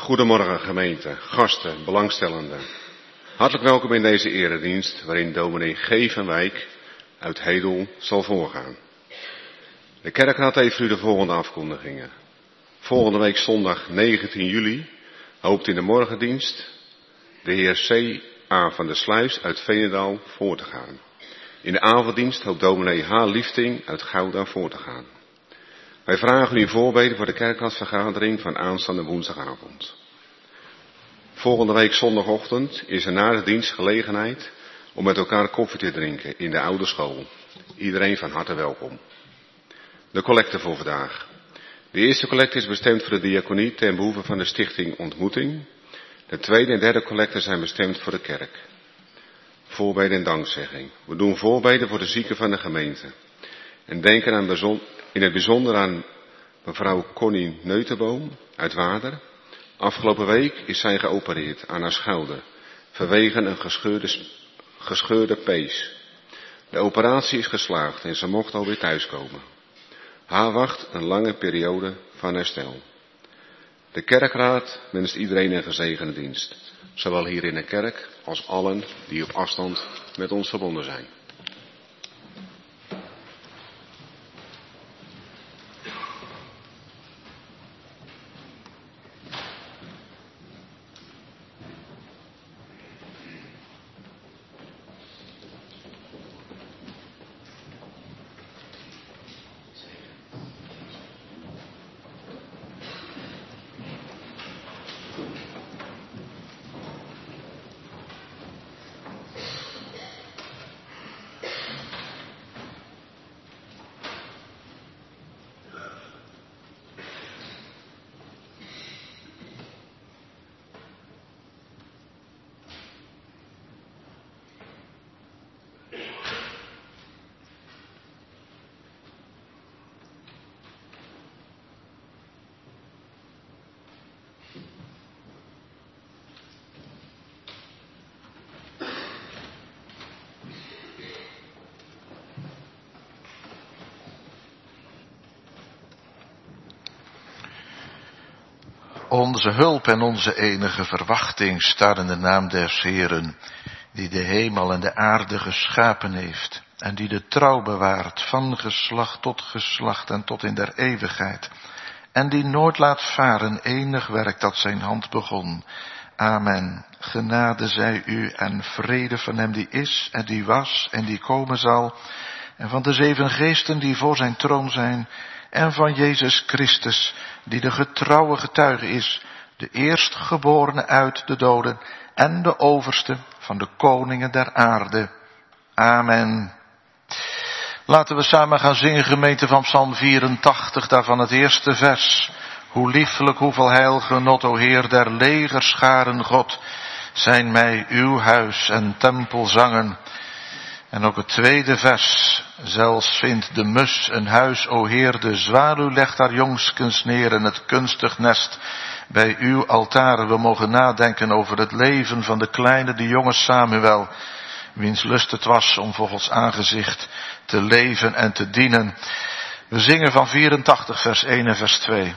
Goedemorgen gemeente, gasten, belangstellenden. Hartelijk welkom in deze eredienst waarin dominee G. van Wijk uit Hedel zal voorgaan. De kerkraad heeft voor u de volgende afkondigingen. Volgende week zondag 19 juli hoopt in de morgendienst de heer C.A. van der Sluis uit Veenendaal voor te gaan. In de avonddienst hoopt dominee H. Liefting uit Gouda voor te gaan. Wij vragen u voorbeden voor de kerkraadvergadering van aanstaande woensdagavond. Volgende week zondagochtend is er na de dienst gelegenheid om met elkaar koffie te drinken in de oude school. Iedereen van harte welkom. De collecte voor vandaag. De eerste collecte is bestemd voor de diaconie ten behoeve van de stichting Ontmoeting. De tweede en derde collecte zijn bestemd voor de kerk. Voorbeden en dankzegging. We doen voorbeden voor de zieken van de gemeente. En denken in het bijzonder aan mevrouw Connie Neutenboom uit Waarder. Afgelopen week is zij geopereerd aan haar schouder vanwege een gescheurde pees. De operatie is geslaagd en ze mocht alweer thuiskomen. Haar wacht een lange periode van herstel. De kerkraad wenst iedereen een gezegende dienst, zowel hier in de kerk als allen die op afstand met ons verbonden zijn. Onze hulp en onze enige verwachting staat in de naam des Heeren, die de hemel en de aarde geschapen heeft en die de trouw bewaart van geslacht tot geslacht en tot in der eeuwigheid en die nooit laat varen enig werk dat zijn hand begon. Amen. Genade zij u en vrede van hem die is en die was en die komen zal en van de 7 geesten die voor zijn troon zijn en van Jezus Christus, die de getrouwe getuige is, de eerstgeborene uit de doden en de overste van de koningen der aarde. Amen. Laten we samen gaan zingen, gemeente, van Psalm 84, daarvan het eerste vers. Hoe lieflijk, hoeveel heil genot, o Heer der legerscharen God, zijn mij uw huis en tempel zangen. En ook het tweede vers. Zelfs vindt de mus een huis, o Heer, de zwaluw legt haar jongskens neer en het kunstig nest bij uw altaren. We mogen nadenken over het leven van de kleine, de jonge Samuel, wiens lust het was om voor Gods aangezicht te leven en te dienen. We zingen van 84 vers 1 en vers 2.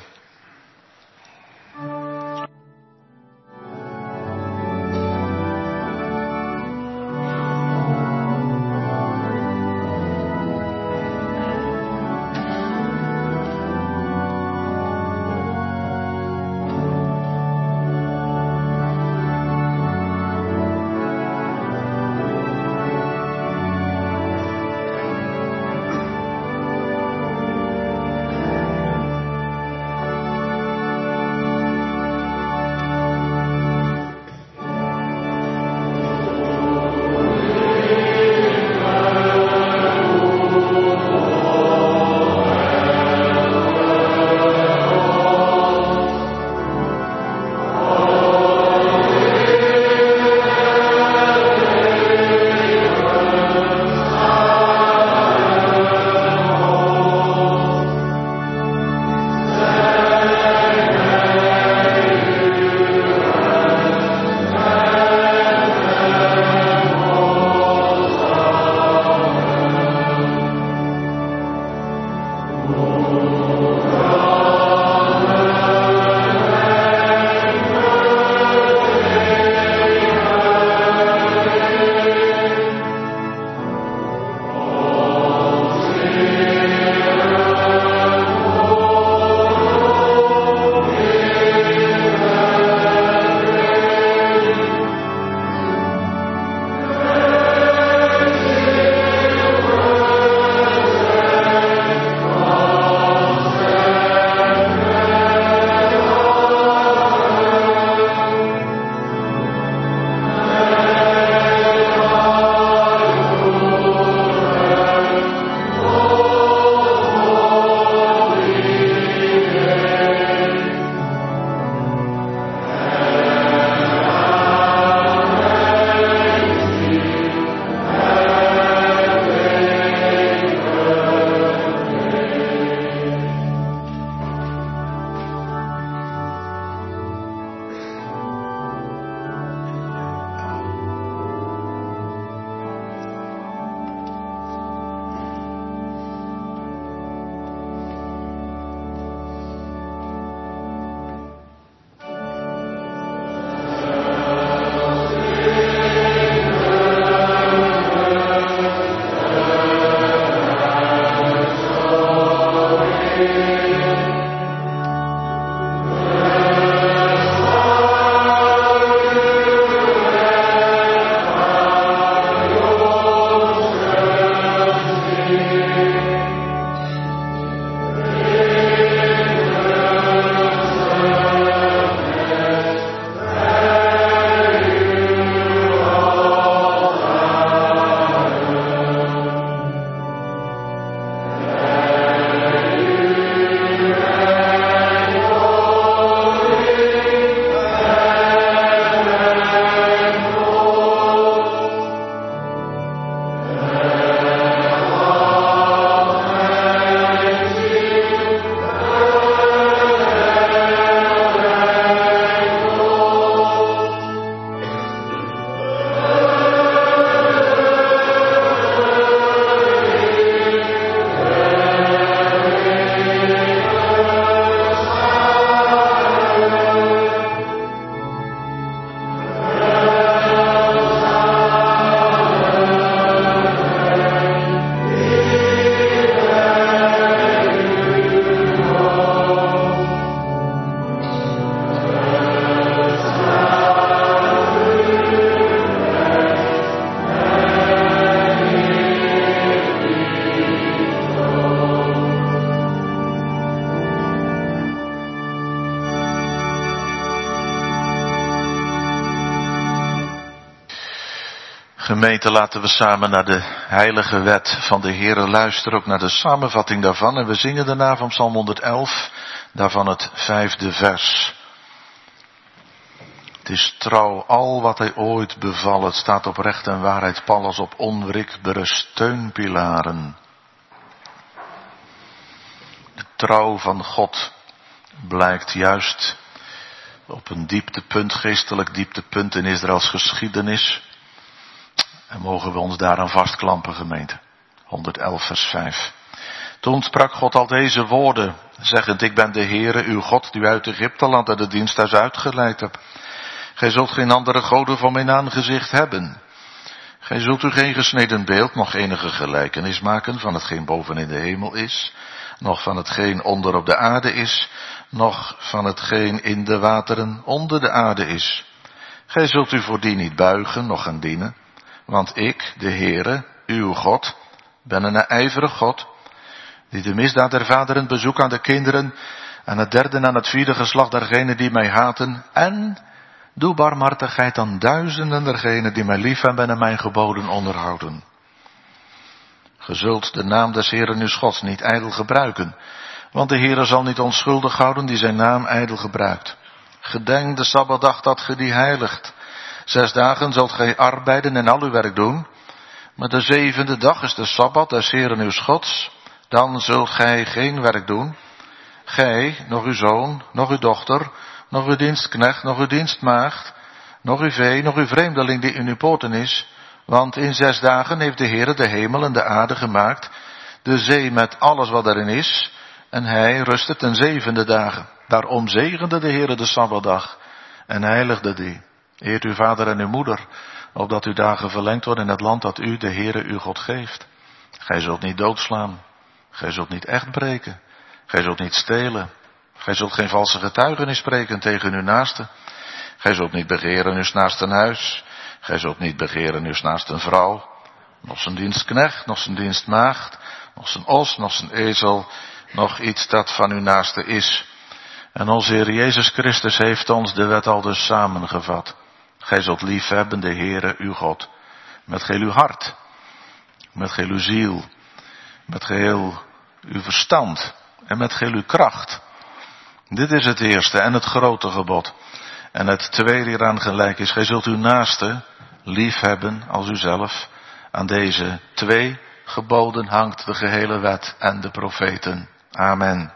Gemeente, laten we samen naar de heilige wet van de Heere luisteren, ook naar de samenvatting daarvan. En we zingen daarna van Psalm 111, daarvan het 5e vers. Het is trouw al wat hij ooit beval, het staat op recht en waarheid, pallas op onwrikbare steunpilaren. De trouw van God blijkt juist op een dieptepunt, geestelijk dieptepunt in Israëls geschiedenis. En mogen we ons daaraan vastklampen, gemeente. 111 vers 5. Toen sprak God al deze woorden, zeggend: ik ben de Heere, uw God, die u uit Egypteland en de diensthuis uitgeleid hebt. Gij zult geen andere goden voor mijn aangezicht hebben. Gij zult u geen gesneden beeld, nog enige gelijkenis maken van hetgeen boven in de hemel is, nog van hetgeen onder op de aarde is, nog van hetgeen in de wateren onder de aarde is. Gij zult u voor die niet buigen, noch gaan dienen, want ik, de Heere, uw God, ben een ijverig God, die de misdaad der vaderen bezoekt aan de kinderen, en het derde en aan het vierde geslacht dergenen die mij haten, en doe barmhartigheid aan duizenden dergenen die mij liefhebben en mijn geboden onderhouden. Ge zult de naam des Heeren uw Gods niet ijdel gebruiken, want de Heere zal niet onschuldig houden die zijn naam ijdel gebruikt. Gedenk de Sabbatdag dat ge die heiligt. 6 dagen zult gij arbeiden en al uw werk doen, maar de 7e dag is de Sabbat des Heeren uw Gods. Dan zult gij geen werk doen, gij, nog uw zoon, nog uw dochter, nog uw dienstknecht, nog uw dienstmaagd, nog uw vee, nog uw vreemdeling die in uw poorten is. Want in 6 dagen heeft de Heere de hemel en de aarde gemaakt, de zee met alles wat erin is, en hij rustte ten 7e dagen. Daarom zegende de Heere de Sabbatdag en heiligde die. Eert uw vader en uw moeder, opdat uw dagen verlengd worden in het land dat u, de Heere, uw God geeft. Gij zult niet doodslaan, gij zult niet echt breken, gij zult niet stelen, gij zult geen valse getuigenis spreken tegen uw naaste, gij zult niet begeren uw naasten huis, gij zult niet begeren uw naasten vrouw, nog zijn dienstknecht, nog zijn dienstmaagd, nog zijn os, nog zijn ezel, nog iets dat van uw naaste is. En onze Heer Jezus Christus heeft ons de wet al dus samengevat. Gij zult liefhebben de Heere uw God, met geheel uw hart, met geheel uw ziel, met geheel uw verstand en met geheel uw kracht. Dit is het eerste en het grote gebod. En het tweede hieraan gelijk is: gij zult uw naaste liefhebben als uzelf. Aan deze 2 geboden hangt de gehele wet en de profeten. Amen.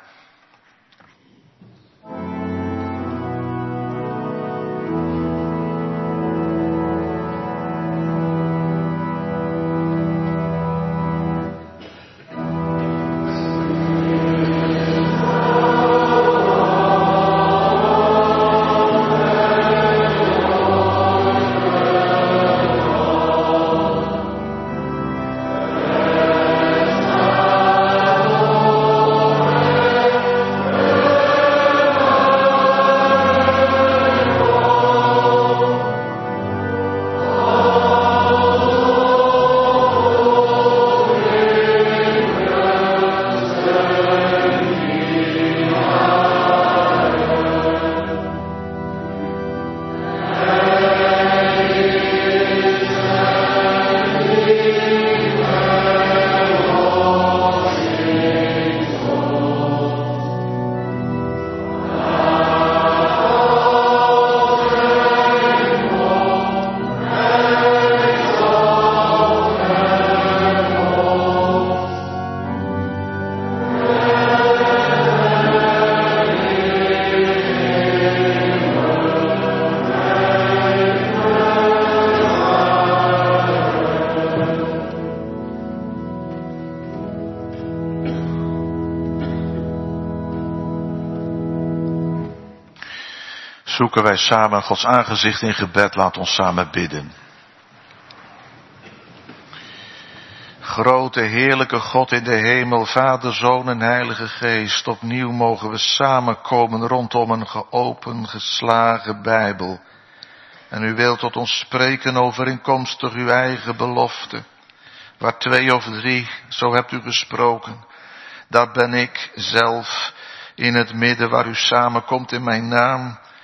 Zoeken wij samen Gods aangezicht in gebed, laat ons samen bidden. Grote, heerlijke God in de hemel, Vader, Zoon en Heilige Geest, opnieuw mogen we samenkomen rondom een geslagen Bijbel. En u wilt tot ons spreken overeenkomstig uw eigen belofte. Waar 2 of 3, zo hebt u gesproken, daar ben ik zelf in het midden waar u samenkomt in mijn naam.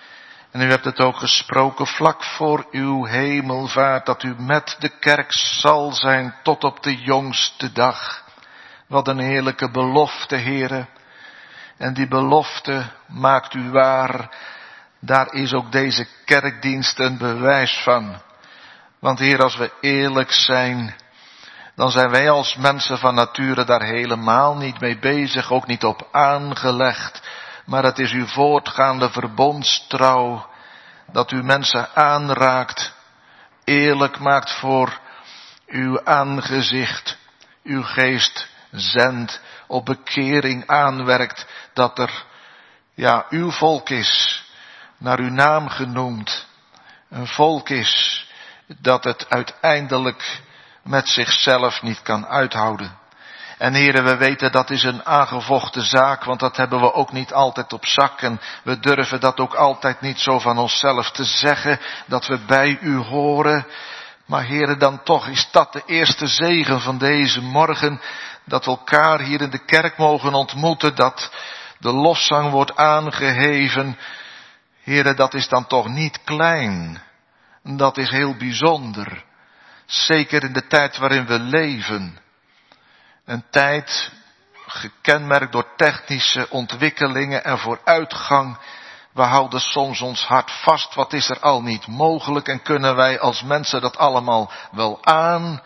En u hebt het ook gesproken vlak voor uw hemelvaart, dat u met de kerk zal zijn tot op de jongste dag. Wat een heerlijke belofte, Heere. En die belofte maakt u waar. Daar is ook deze kerkdienst een bewijs van. Want Heer, als we eerlijk zijn, dan zijn wij als mensen van nature daar helemaal niet mee bezig, ook niet op aangelegd. Maar het is uw voortgaande verbondstrouw, dat u mensen aanraakt, eerlijk maakt voor uw aangezicht, uw geest zendt, op bekering aanwerkt, dat er, uw volk is, naar uw naam genoemd. Een volk is dat het uiteindelijk met zichzelf niet kan uithouden. En heren, we weten dat is een aangevochten zaak, want dat hebben we ook niet altijd op zak. En we durven dat ook altijd niet zo van onszelf te zeggen, dat we bij u horen. Maar heren, dan toch is dat de eerste zegen van deze morgen, dat we elkaar hier in de kerk mogen ontmoeten, dat de lofzang wordt aangeheven. Heren, dat is dan toch niet klein. Dat is heel bijzonder. Zeker in de tijd waarin we leven. Een tijd gekenmerkt door technische ontwikkelingen en vooruitgang. We houden soms ons hart vast. Wat is er al niet mogelijk? En kunnen wij als mensen dat allemaal wel aan?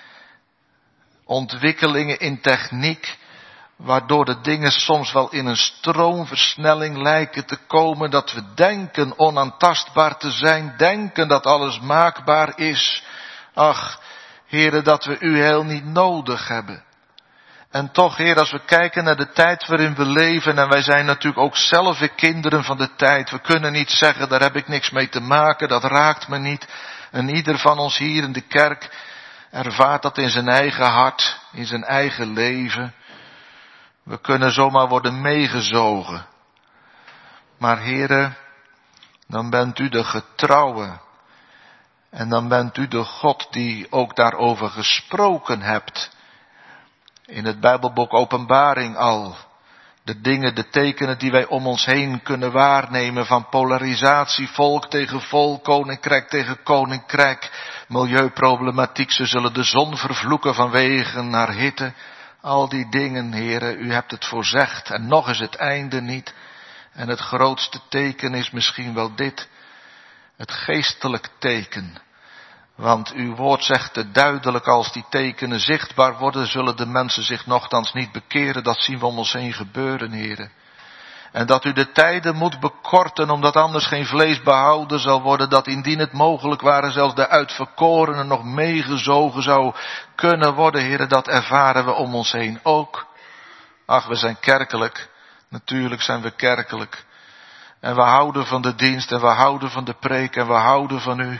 Ontwikkelingen in techniek, waardoor de dingen soms wel in een stroomversnelling lijken te komen. Dat we denken onaantastbaar te zijn. Denken dat alles maakbaar is. Ach, heren, dat we u heel niet nodig hebben. En toch, Heer, als we kijken naar de tijd waarin we leven, en wij zijn natuurlijk ook zelf weer kinderen van de tijd. We kunnen niet zeggen, daar heb ik niks mee te maken, dat raakt me niet. En ieder van ons hier in de kerk ervaart dat in zijn eigen hart, in zijn eigen leven. We kunnen zomaar worden meegezogen. Maar Heere, dan bent u de getrouwe. En dan bent u de God die ook daarover gesproken hebt. In het Bijbelboek Openbaring al. De dingen, de tekenen die wij om ons heen kunnen waarnemen. Van polarisatie, volk tegen volk, koninkrijk tegen koninkrijk. Milieuproblematiek, ze zullen de zon vervloeken vanwege haar hitte. Al die dingen, heren, u hebt het voorzegd. En nog is het einde niet. En het grootste teken is misschien wel dit. Het geestelijk teken. Want uw woord zegt te duidelijk, als die tekenen zichtbaar worden, zullen de mensen zich nochtans niet bekeren. Dat zien we om ons heen gebeuren, heren. En dat u de tijden moet bekorten, omdat anders geen vlees behouden zal worden. Dat indien het mogelijk ware, zelfs de uitverkorenen nog meegezogen zou kunnen worden, heren. Dat ervaren we om ons heen ook. Ach, we zijn kerkelijk. Natuurlijk zijn we kerkelijk. En we houden van de dienst en we houden van de preek en we houden van u.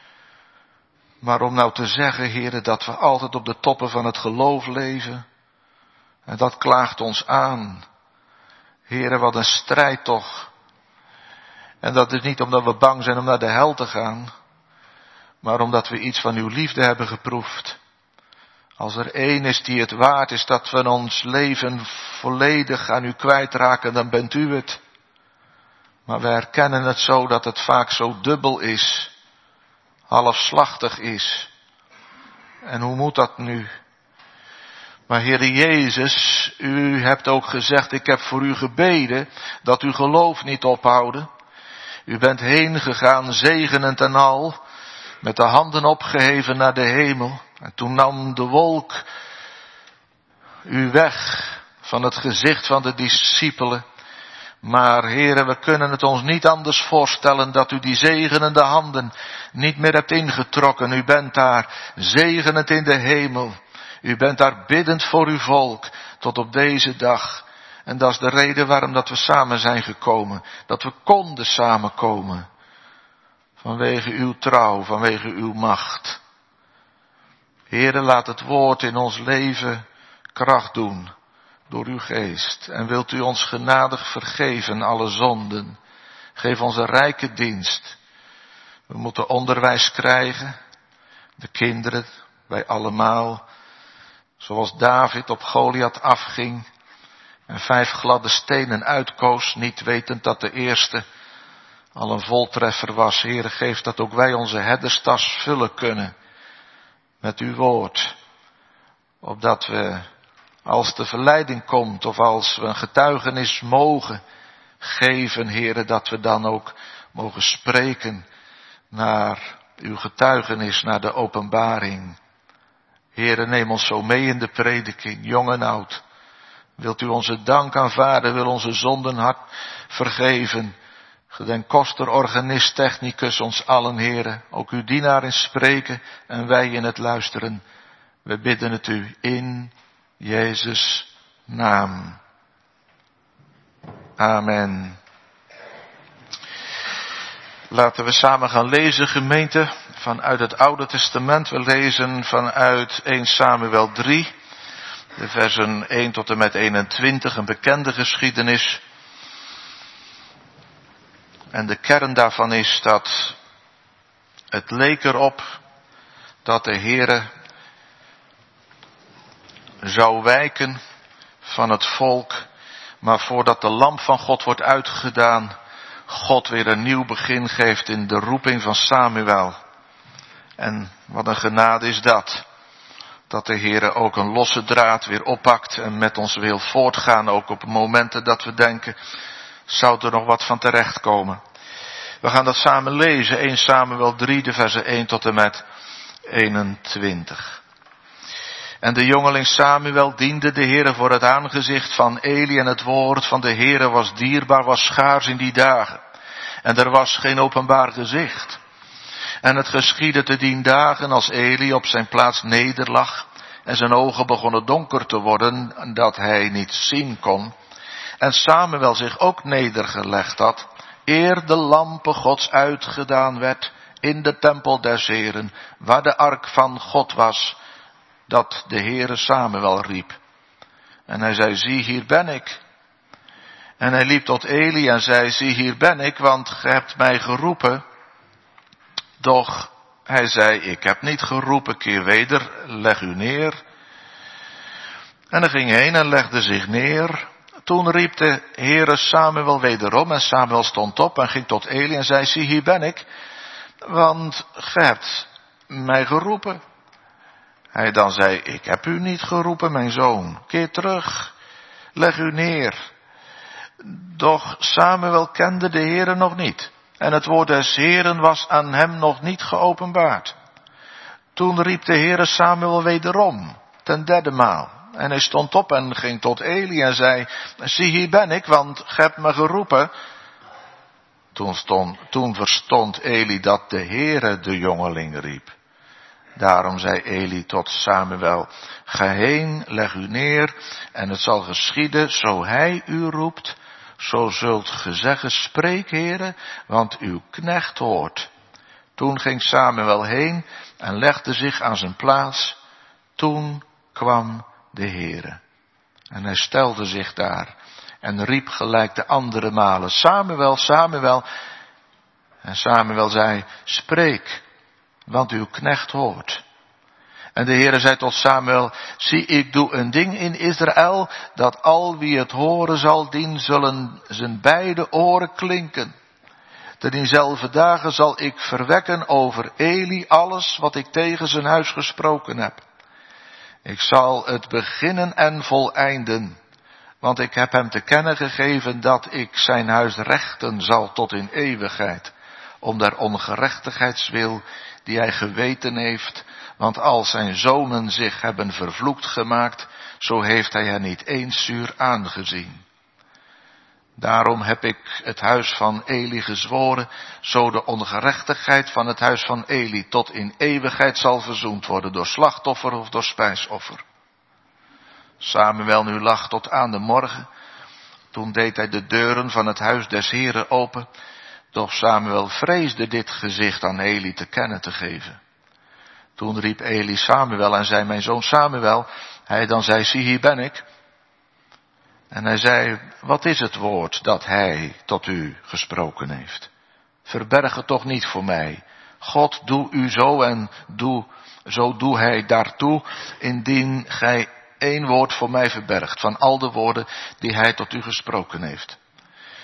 Maar om nou te zeggen, heren, dat we altijd op de toppen van het geloof leven. En dat klaagt ons aan. Heren, wat een strijd toch. En dat is niet omdat we bang zijn om naar de hel te gaan. Maar omdat we iets van uw liefde hebben geproefd. Als er één is die het waard is dat we ons leven volledig aan u kwijtraken, dan bent u het. Maar we herkennen het zo dat het vaak zo dubbel is. Halfslachtig is. En hoe moet dat nu? Maar Heere Jezus, u hebt ook gezegd, ik heb voor u gebeden dat uw geloof niet ophouden. U bent heen gegaan, zegenend en al, met de handen opgeheven naar de hemel. En toen nam de wolk u weg van het gezicht van de discipelen. Maar Heere, we kunnen het ons niet anders voorstellen dat u die zegenende handen niet meer hebt ingetrokken. U bent daar zegenend in de hemel. U bent daar biddend voor uw volk tot op deze dag. En dat is de reden waarom dat we samen zijn gekomen. Dat we konden samenkomen. Vanwege uw trouw, vanwege uw macht. Heere, laat het woord in ons leven kracht doen. Door uw geest. En wilt u ons genadig vergeven alle zonden. Geef ons een rijke dienst. We moeten onderwijs krijgen. De kinderen, wij allemaal. Zoals David op Goliath afging. En 5 gladde stenen uitkoos. Niet wetend dat de eerste al een voltreffer was. Heere, geef dat ook wij onze herderstas vullen kunnen met uw woord. Opdat we, als de verleiding komt of als we een getuigenis mogen geven, Heere, dat we dan ook mogen spreken naar uw getuigenis, naar de openbaring. Heere, neem ons zo mee in de prediking, jong en oud. Wilt u onze dank aanvaarden, wil onze zonden hart vergeven. Gedenk koster, organist, technicus, ons allen, Heere. Ook uw dienaar in spreken en wij in het luisteren. We bidden het u in Jezus' naam. Amen. Laten we samen gaan lezen, gemeente, vanuit het Oude Testament. We lezen vanuit 1 Samuel 3, de versen 1 tot en met 21, een bekende geschiedenis. En de kern daarvan is dat het leek erop dat de Heere zou wijken van het volk, maar voordat de lamp van God wordt uitgedaan, God weer een nieuw begin geeft in de roeping van Samuel. En wat een genade is dat. Dat de Heere ook een losse draad weer oppakt en met ons wil voortgaan, ook op momenten dat we denken, zou er nog wat van terechtkomen. We gaan dat samen lezen, 1 Samuel 3, de versen 1 tot en met 21. En de jongeling Samuel diende de Heere voor het aangezicht van Eli en het woord van de Heere was dierbaar, was schaars in die dagen. En er was geen openbaar gezicht. En het geschiedde te dien dagen als Eli op zijn plaats nederlag en zijn ogen begonnen donker te worden, dat hij niet zien kon. En Samuel zich ook nedergelegd had, eer de lampe Gods uitgedaan werd in de tempel des Heeren, waar de ark van God was, dat de Heere Samuel riep. En hij zei, zie hier ben ik. En hij liep tot Eli en zei, zie hier ben ik, want gij hebt mij geroepen. Doch hij zei, ik heb niet geroepen, keer weder, leg u neer. En hij ging heen en legde zich neer. Toen riep de Heere Samuel wederom en Samuel stond op en ging tot Eli en zei, zie hier ben ik, want gij hebt mij geroepen. Hij dan zei, ik heb u niet geroepen, mijn zoon, keer terug, leg u neer. Doch Samuel kende de Heere nog niet en het woord des Heeren was aan hem nog niet geopenbaard. Toen riep de Heere Samuel wederom, ten derde maal. En hij stond op en ging tot Eli en zei, zie hier ben ik, want gij hebt me geroepen. Toen verstond Eli dat de Heere de jongeling riep. Daarom zei Eli tot Samuel, ga heen, leg u neer, en het zal geschieden, zo hij u roept, zo zult ge zeggen, spreek Heere, want uw knecht hoort. Toen ging Samuel heen en legde zich aan zijn plaats. Toen kwam de Heere. En hij stelde zich daar en riep gelijk de andere malen, Samuel, Samuel. En Samuel zei, spreek, want uw knecht hoort. En de Heere zei tot Samuel, zie, ik doe een ding in Israël, dat al wie het horen zal, dien zullen zijn beide oren klinken. Te diezelfde dagen zal ik verwekken over Eli alles wat ik tegen zijn huis gesproken heb. Ik zal het beginnen en voleinden, want ik heb hem te kennen gegeven dat ik zijn huis rechten zal tot in eeuwigheid, om der ongerechtigheidswil die hij geweten heeft, want als zijn zonen zich hebben vervloekt gemaakt, zo heeft hij hen niet eens zuur aangezien. Daarom heb ik het huis van Eli gezworen, zo de ongerechtigheid van het huis van Eli tot in eeuwigheid zal verzoend worden door slachtoffer of door spijsoffer. Samuel nu lag tot aan de morgen, toen deed hij de deuren van het huis des Heren open, doch Samuel vreesde dit gezicht aan Eli te kennen te geven. Toen riep Eli Samuel en zei, mijn zoon Samuel. Hij dan zei, zie hier ben ik. En hij zei, wat is het woord dat hij tot u gesproken heeft? Verberg het toch niet voor mij. God doe u zo en zo doe hij daartoe, indien gij één woord voor mij verbergt van al de woorden die hij tot u gesproken heeft.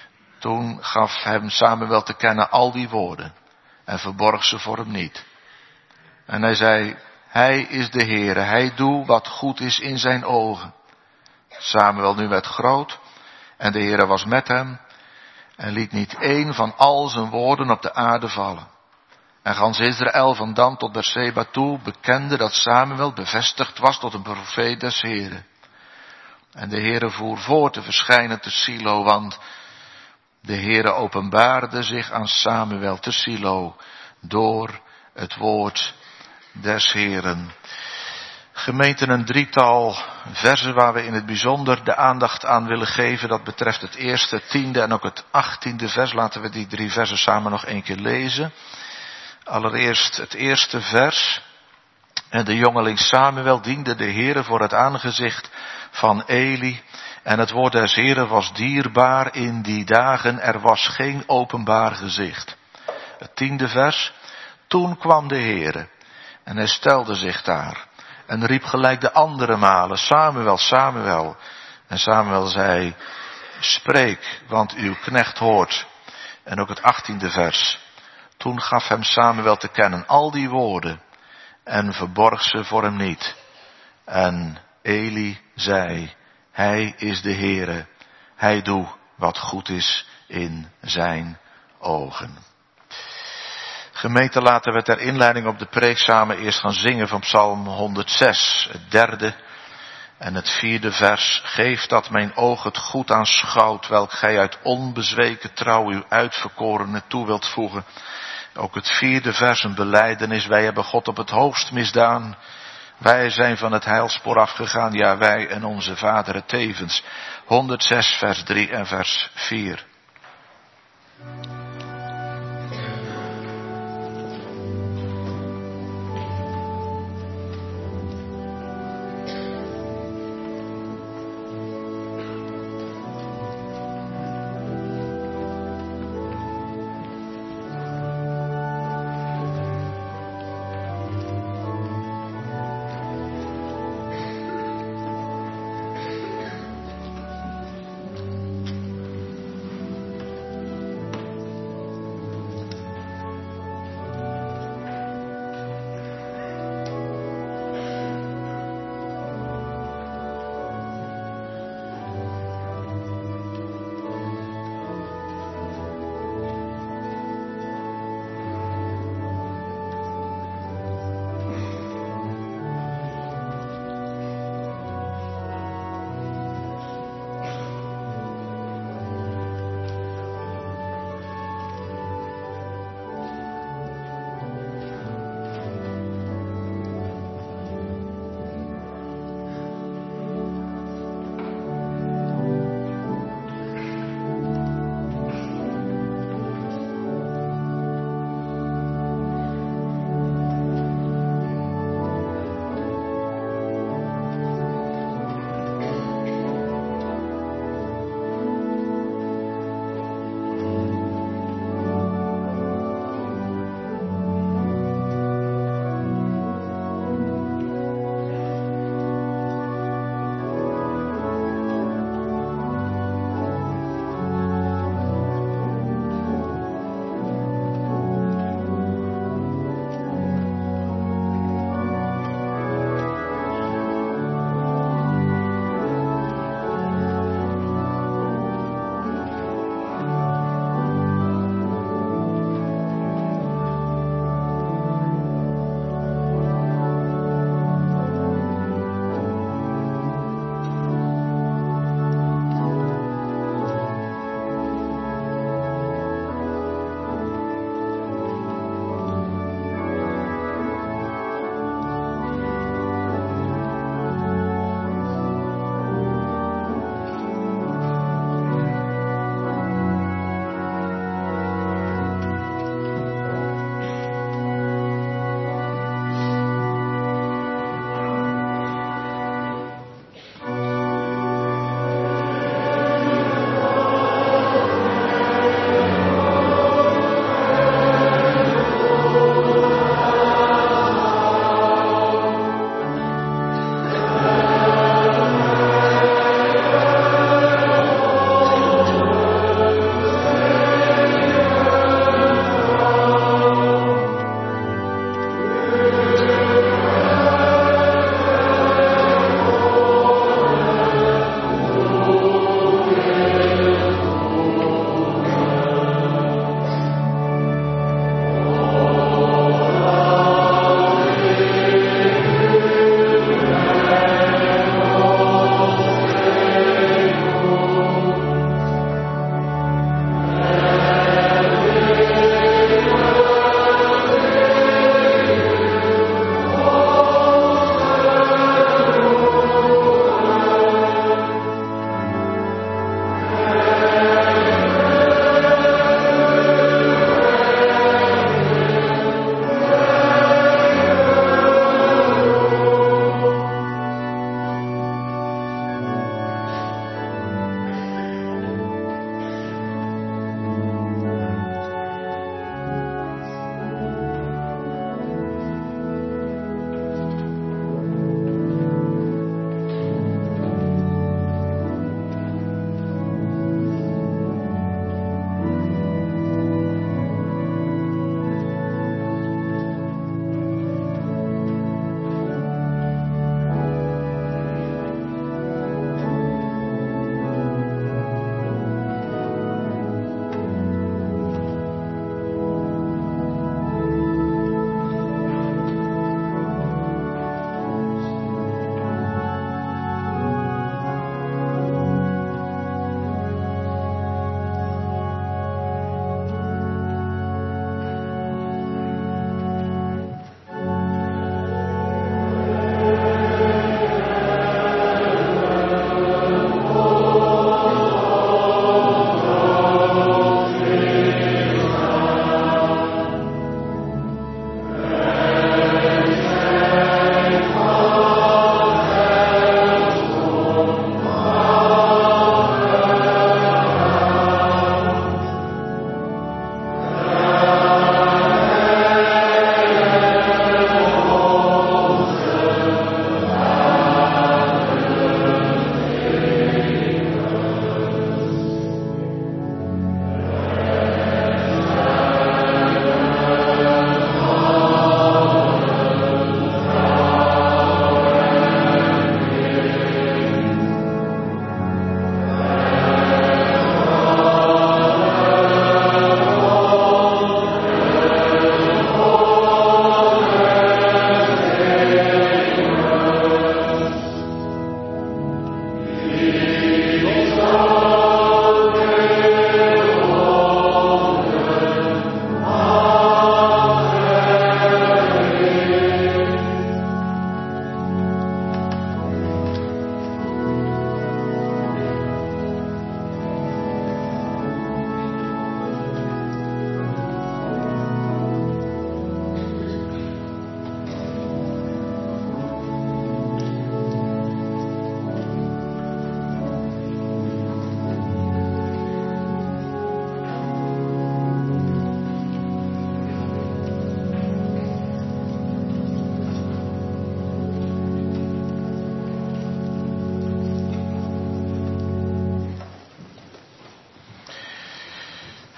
toen gaf hem Samuel te kennen al die woorden en verborg ze voor hem niet. En hij zei, hij is de Heere, hij doet wat goed is in zijn ogen. Samuel nu werd groot en de Heere was met hem en liet niet één van al zijn woorden op de aarde vallen. En gans Israël van Dan tot Berseba toe bekende dat Samuel bevestigd was tot een profeet des Heeren. En de Heere voer voor te verschijnen te Silo, want de Heere openbaarde zich aan Samuel te Silo door het woord des Heeren. Gemeente, een drietal versen waar we in het bijzonder de aandacht aan willen geven. Dat betreft het eerste, 10e en ook het 18e vers. Laten we die 3 versen samen nog een keer lezen. Allereerst het eerste vers. En de jongeling Samuel diende de Heere voor het aangezicht van Eli. En het woord des Heeren was dierbaar in die dagen. Er was geen openbaar gezicht. Het 10e vers. Toen kwam de Heere. En hij stelde zich daar. En riep gelijk de andere malen, Samuel, Samuel. En Samuel zei, spreek, want uw knecht hoort. En ook het 18e vers. Toen gaf hem Samuel te kennen al die woorden. En verborg ze voor hem niet. En Eli zei, hij is de Heere. Hij doet wat goed is in zijn ogen. Gemeente, laten we ter inleiding op de preek samen eerst gaan zingen van Psalm 106, het 3e en het 4e vers. Geef dat mijn oog het goed aanschouwt, welk gij uit onbezweken trouw uw uitverkorene toe wilt voegen. Ook het 4e vers, een belijdenis, wij hebben God op het hoogst misdaan. Wij zijn van het heilspoor afgegaan, ja wij en onze vaderen tevens. 106 vers 3 en vers 4.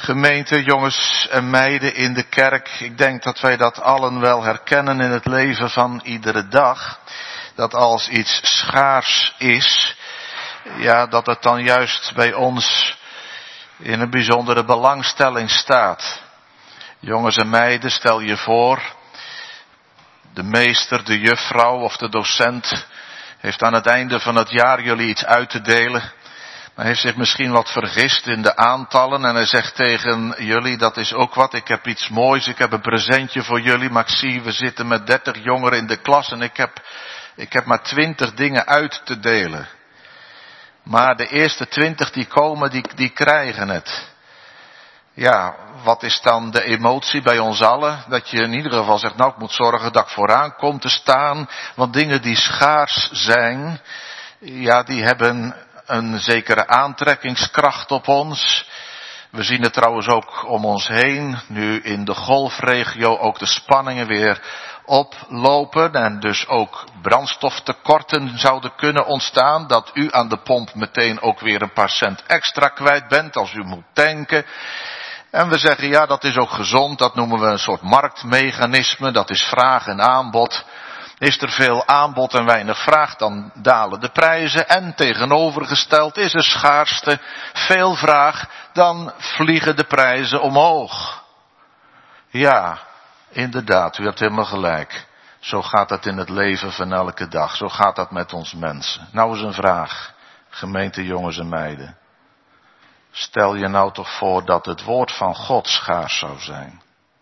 Gemeente, jongens en meiden in de kerk, ik denk dat wij dat allen wel herkennen in het leven van iedere dag. Dat als iets schaars is, ja, dat het dan juist bij ons in een bijzondere belangstelling staat. Jongens en meiden, stel je voor, de meester, de juffrouw of de docent heeft aan het einde van het jaar jullie iets uit te delen. Hij heeft zich misschien wat vergist in de aantallen en hij zegt tegen jullie, dat is ook wat, ik heb iets moois, ik heb een presentje voor jullie, maar ik zie, we zitten met 30 jongeren in de klas en ik heb maar 20 dingen uit te delen. Maar de eerste 20 die komen, die krijgen het. Ja, wat is dan de emotie bij ons allen? Dat je in ieder geval zegt, nou ik moet zorgen dat ik vooraan kom te staan, want dingen die schaars zijn, ja, die hebben een zekere aantrekkingskracht op ons. We zien het trouwens ook om ons heen, nu in de golfregio ook de spanningen weer oplopen en dus ook brandstoftekorten zouden kunnen ontstaan, dat u aan de pomp meteen ook weer een paar cent extra kwijt bent als u moet tanken. En we zeggen, ja, dat is ook gezond, dat noemen we een soort marktmechanisme, dat is vraag en aanbod. Is er veel aanbod en weinig vraag, dan dalen de prijzen. En tegenovergesteld is er schaarste, veel vraag, dan vliegen de prijzen omhoog. Ja, inderdaad, u hebt helemaal gelijk. Zo gaat dat in het leven van elke dag. Zo gaat dat met ons mensen. Nou eens een vraag, gemeente jongens en meiden. Stel je nou toch voor dat het woord van God schaars zou zijn.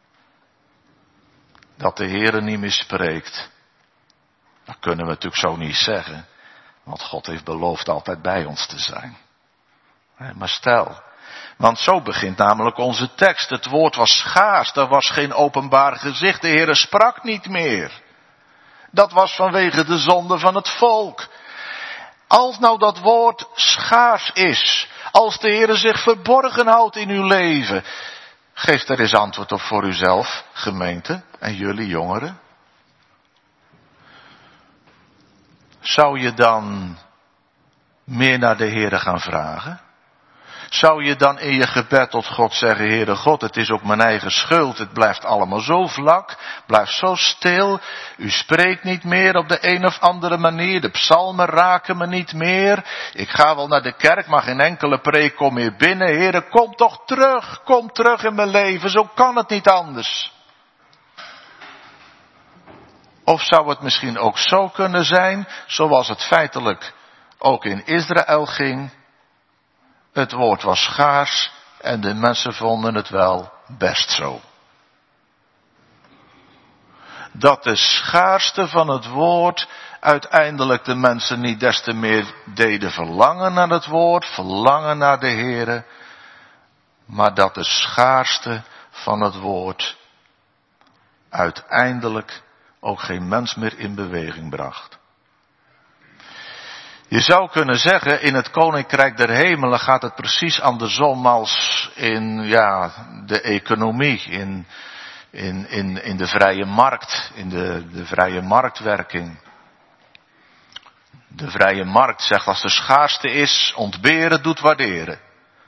Dat de Heere niet meer spreekt. Dat kunnen we natuurlijk zo niet zeggen. Want God heeft beloofd altijd bij ons te zijn. Maar stel. Want zo begint namelijk onze tekst. Het woord was schaars. Er was geen openbaar gezicht. De Heere sprak niet meer. Dat was vanwege de zonde van het volk. Als nou dat woord schaars is. Als de Heere zich verborgen houdt in uw leven. Geef er eens antwoord op voor uzelf, gemeente. En jullie jongeren. Zou je dan meer naar de Heere gaan vragen? Zou je dan in je gebed tot God zeggen, Heere God, het is ook mijn eigen schuld, het blijft allemaal zo vlak, blijft zo stil, u spreekt niet meer op de een of andere manier, de psalmen raken me niet meer, ik ga wel naar de kerk, maar geen enkele preek komt meer binnen, Heere, kom terug in mijn leven, zo kan het niet anders. Of zou het misschien ook zo kunnen zijn, zoals het feitelijk ook in Israël ging. Het woord was schaars en de mensen vonden het wel best zo. Dat de schaarste van het woord uiteindelijk de mensen niet des te meer deden verlangen naar het woord, verlangen naar de Heere. Maar dat de schaarste van het woord uiteindelijk ook geen mens meer in beweging bracht. Je zou kunnen zeggen, in het Koninkrijk der Hemelen gaat het precies andersom als in de economie, in de vrije markt, in de vrije marktwerking. De vrije markt zegt als de schaarste is, ontberen doet waarderen.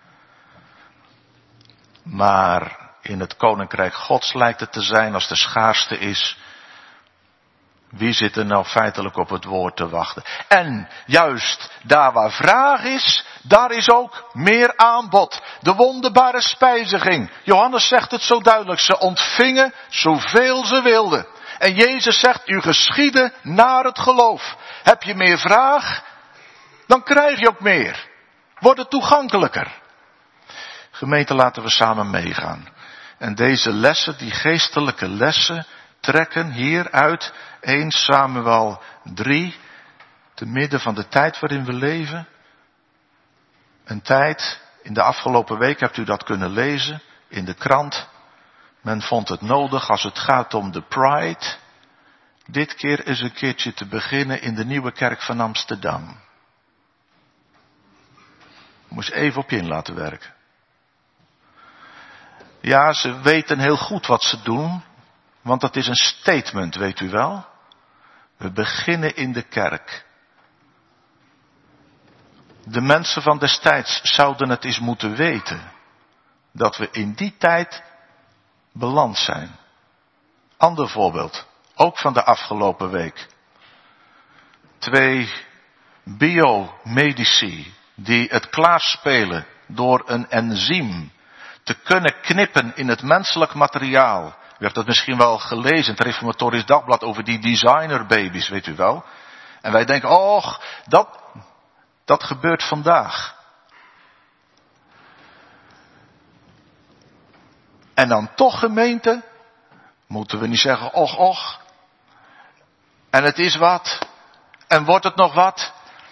Maar in het Koninkrijk Gods lijkt het te zijn als de schaarste is. Wie zit er nou feitelijk op het woord te wachten? En juist daar waar vraag is, daar is ook meer aanbod. De wonderbare spijziging. Johannes zegt het zo duidelijk. Ze ontvingen zoveel ze wilden. En Jezus zegt, u geschiedde naar het geloof. Heb je meer vraag, dan krijg je ook meer. Wordt het toegankelijker. Gemeente, laten we samen meegaan. En deze lessen, die geestelijke lessen, trekken hier uit 1 Samuel 3, te midden van de tijd waarin we leven. Een tijd, in de afgelopen week hebt u dat kunnen lezen, in de krant. Men vond het nodig als het gaat om de Pride, dit keer eens een keertje te beginnen in de Nieuwe Kerk van Amsterdam. Moest even op je in laten werken. Ja, ze weten heel goed wat ze doen. Want dat is een statement, weet u wel. We beginnen in de kerk. De mensen van destijds zouden het eens moeten weten. dat we in die tijd beland zijn. Ander voorbeeld, ook van de afgelopen week. 2 biomedici die het klaarspelen door een enzym te kunnen knippen in het menselijk materiaal. U hebt dat misschien wel gelezen in het Reformatorisch Dagblad over die designerbabies, weet u wel. En wij denken, och, dat gebeurt vandaag. En dan toch, gemeente, moeten we niet zeggen, och. En het is wat. En wordt het nog wat?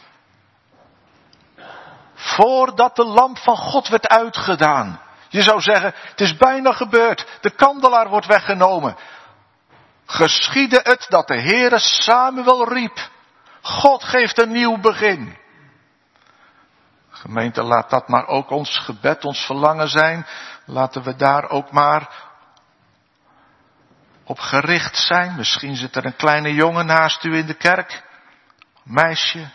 Voordat de lamp van God werd uitgedaan. Je zou zeggen, het is bijna gebeurd. De kandelaar wordt weggenomen. Geschiedde het dat de Heere Samuel riep. God geeft een nieuw begin. Gemeente, laat dat maar ook ons gebed, ons verlangen zijn. Laten we daar ook maar op gericht zijn. Misschien zit er een kleine jongen naast u in de kerk. Meisje.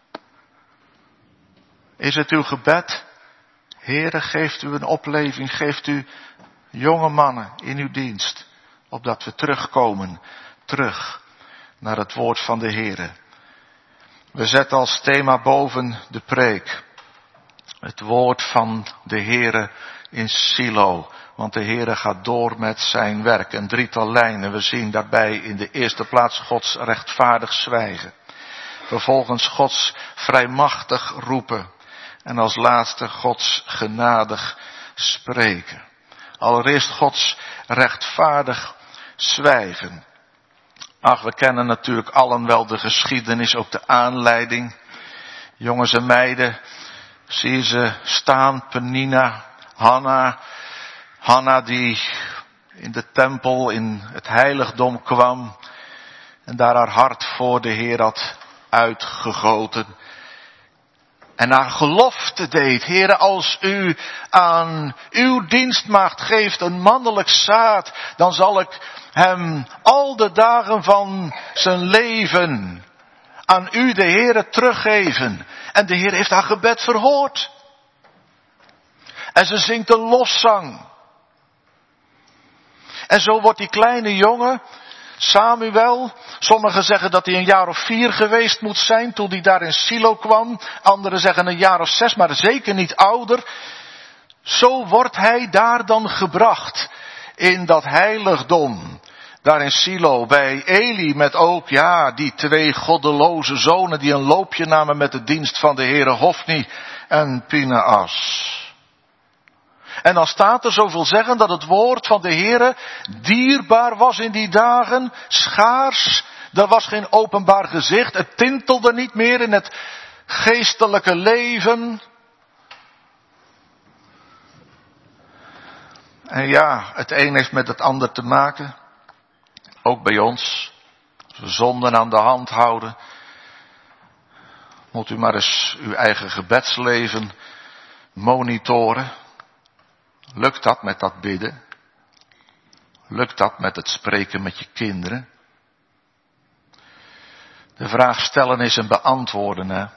Is het uw gebed? Heere, geeft u een opleving, geeft u jonge mannen in uw dienst. Opdat we terug naar het woord van de Heere. We zetten als thema boven de preek. Het woord van de Heere in Silo. Want de Heere gaat door met zijn werk. Een 3-tal lijnen. We zien daarbij in de eerste plaats Gods rechtvaardig zwijgen. Vervolgens Gods vrijmachtig roepen. En als laatste Gods genadig spreken. Allereerst Gods rechtvaardig zwijgen. Ach, we kennen natuurlijk allen wel de geschiedenis, ook de aanleiding. Jongens en meiden, zie je ze staan, Penina, Hanna die in de tempel, in het heiligdom kwam. En daar haar hart voor de Heer had uitgegoten. En haar gelofte deed, Heere, als u aan uw dienstmaagd geeft een mannelijk zaad, dan zal ik hem al de dagen van zijn leven aan u, de Heere, teruggeven. En de Heer heeft haar gebed verhoord. En ze zingt een lofzang. En zo wordt die kleine jongen, Samuel, sommigen zeggen dat hij een jaar of 4 geweest moet zijn toen hij daar in Silo kwam. Anderen zeggen een jaar of 6, maar zeker niet ouder. Zo wordt hij daar dan gebracht in dat heiligdom. Daar in Silo bij Eli met ook, die 2 goddeloze zonen die een loopje namen met de dienst van de Heere Hofni en Pineas. En dan staat er zoveel zeggen dat het woord van de Heere dierbaar was in die dagen, schaars. Er was geen openbaar gezicht, het tintelde niet meer in het geestelijke leven. En het een heeft met het ander te maken. Ook bij ons. Als we zonden aan de hand houden. Moet u maar eens uw eigen gebedsleven monitoren. Lukt dat met dat bidden? Lukt dat met het spreken met je kinderen? De vraag stellen is een beantwoorden, hè?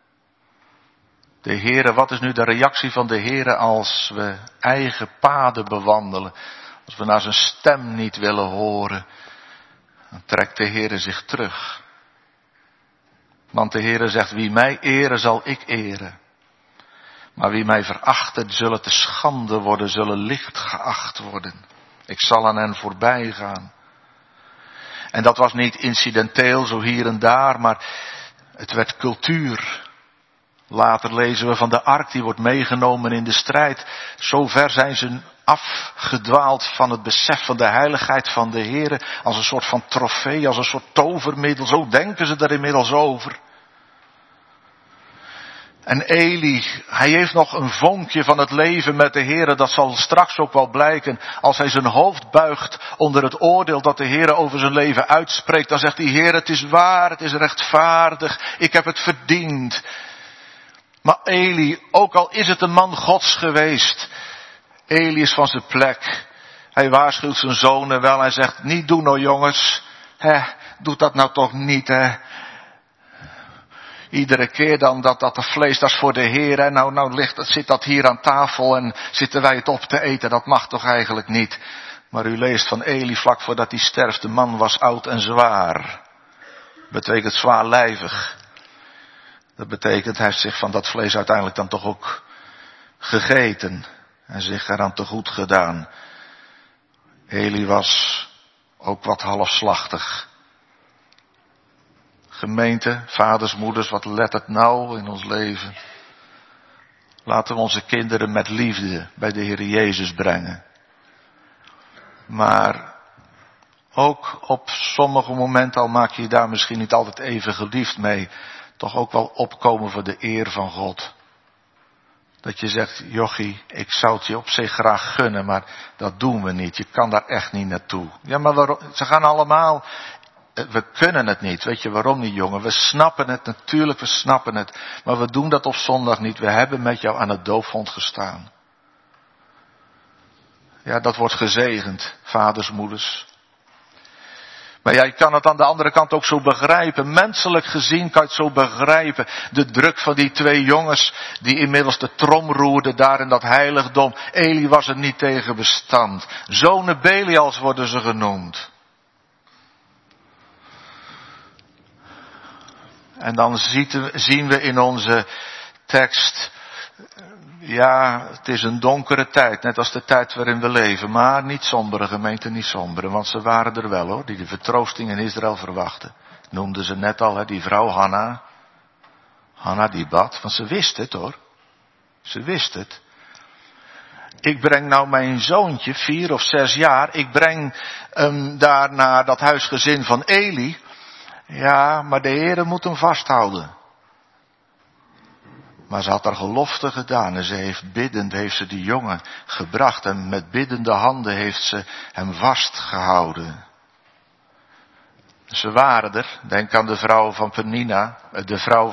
De Heere, wat is nu de reactie van de Heere als we eigen paden bewandelen? Als we naar zijn stem niet willen horen, dan trekt de Heere zich terug. Want de Heere zegt, wie mij eren zal ik eren. Maar wie mij verachten, zullen te schande worden, zullen licht geacht worden. Ik zal aan hen voorbij gaan. En dat was niet incidenteel, zo hier en daar, maar het werd cultuur. Later lezen we van de ark, die wordt meegenomen in de strijd. Zover zijn ze afgedwaald van het besef van de heiligheid van de Heere. Als een soort van trofee, als een soort tovermiddel. Zo denken ze er inmiddels over. En Eli, hij heeft nog een vonkje van het leven met de Heere. Dat zal straks ook wel blijken. Als hij zijn hoofd buigt onder het oordeel dat de Heere over zijn leven uitspreekt. Dan zegt hij, Heere, het is waar, het is rechtvaardig. Ik heb het verdiend. Maar Eli, ook al is het een man Gods geweest. Eli is van zijn plek. Hij waarschuwt zijn zonen wel. Hij zegt, niet doen nou jongens. Doe dat nou toch niet, hè. Iedere keer dan dat vlees, dat is voor de Heer. En nou zit dat hier aan tafel en zitten wij het op te eten. Dat mag toch eigenlijk niet. Maar u leest van Eli vlak voordat hij sterft. De man was oud en zwaar. Betekent zwaarlijvig. Dat betekent, hij heeft zich van dat vlees uiteindelijk dan toch ook gegeten. En zich eraan te goed gedaan. Eli was ook wat halfslachtig. Gemeente, vaders, moeders, wat let het nou in ons leven? Laten we onze kinderen met liefde bij de Heer Jezus brengen. Maar ook op sommige momenten, al maak je je daar misschien niet altijd even geliefd mee, toch ook wel opkomen voor de eer van God. Dat je zegt, jochie, ik zou het je op zich graag gunnen, maar dat doen we niet. Je kan daar echt niet naartoe. Ja, maar waarom? Ze gaan allemaal, we kunnen het niet. Weet je waarom niet, jongen? We snappen het, natuurlijk, we snappen het. Maar we doen dat op zondag niet. We hebben met jou aan het doopvont gestaan. Ja, dat wordt gezegend, vaders, moeders. Maar ja, je kan het aan de andere kant ook zo begrijpen. Menselijk gezien kan je het zo begrijpen. De druk van die 2 jongens die inmiddels de trom roerden daar in dat heiligdom. Eli was er niet tegen bestand. Zonen Belials worden ze genoemd. En dan zien we in onze tekst, ja, het is een donkere tijd, net als de tijd waarin we leven. Maar niet sombere, gemeente, niet sombere. Want ze waren er wel hoor, die de vertroosting in Israël verwachten. Noemden ze net al, hè, die vrouw Hanna. Hanna die bad, want ze wist het hoor. Ze wist het. Ik breng nou mijn zoontje, 4 of 6 jaar, ik breng hem daar naar dat huisgezin van Eli. Ja, maar de Heere moet hem vasthouden. Maar ze had haar gelofte gedaan en ze heeft biddend, heeft ze die jongen gebracht en met biddende handen heeft ze hem vastgehouden. Ze waren er, denk aan de vrouw van Penina, de vrouw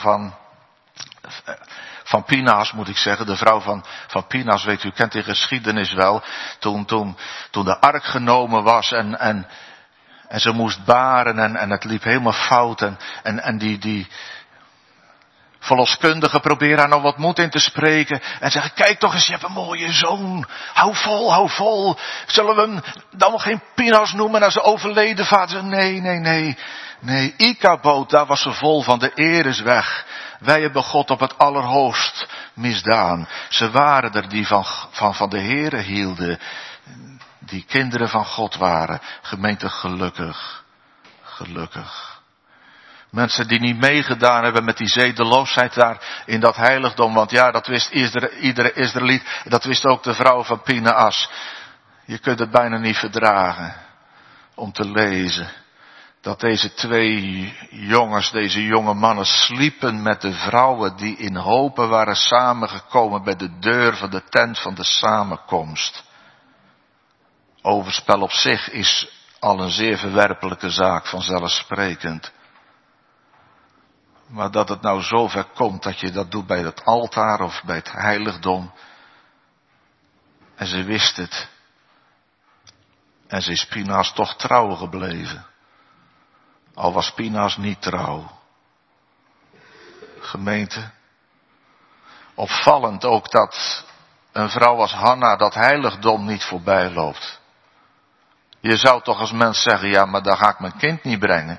van Pinaas moet ik zeggen, de vrouw van Pinaas, weet u kent die geschiedenis wel, toen de ark genomen was en ze moest baren en het liep helemaal fout en die verloskundige proberen haar nog wat moed in te spreken. En zeggen, kijk toch eens, je hebt een mooie zoon. Hou vol. Zullen we hem dan nog geen Pinaas noemen naar zijn overleden vader? Nee. Ichabod, daar was ze vol van. De eer is weg. Wij hebben God op het allerhoogst misdaan. Ze waren er die van de Heere hielden. Die kinderen van God waren. Gemeente, gelukkig. Mensen die niet meegedaan hebben met die zedeloosheid daar in dat heiligdom. Want ja, dat wist iedere Israëliet. Dat wist ook de vrouw van Pinaas. Je kunt het bijna niet verdragen om te lezen. Dat deze 2 jongens, deze jonge mannen sliepen met de vrouwen die in hopen waren samengekomen bij de deur van de tent van de samenkomst. Overspel op zich is al een zeer verwerpelijke zaak, vanzelfsprekend. Maar dat het nou zover komt dat je dat doet bij het altaar of bij het heiligdom. En ze wist het. En ze is Pinaas toch trouw gebleven. Al was Pinaas niet trouw. Gemeente. Opvallend ook dat een vrouw als Hanna dat heiligdom niet voorbij loopt. Je zou toch als mens zeggen, ja, maar daar ga ik mijn kind niet brengen.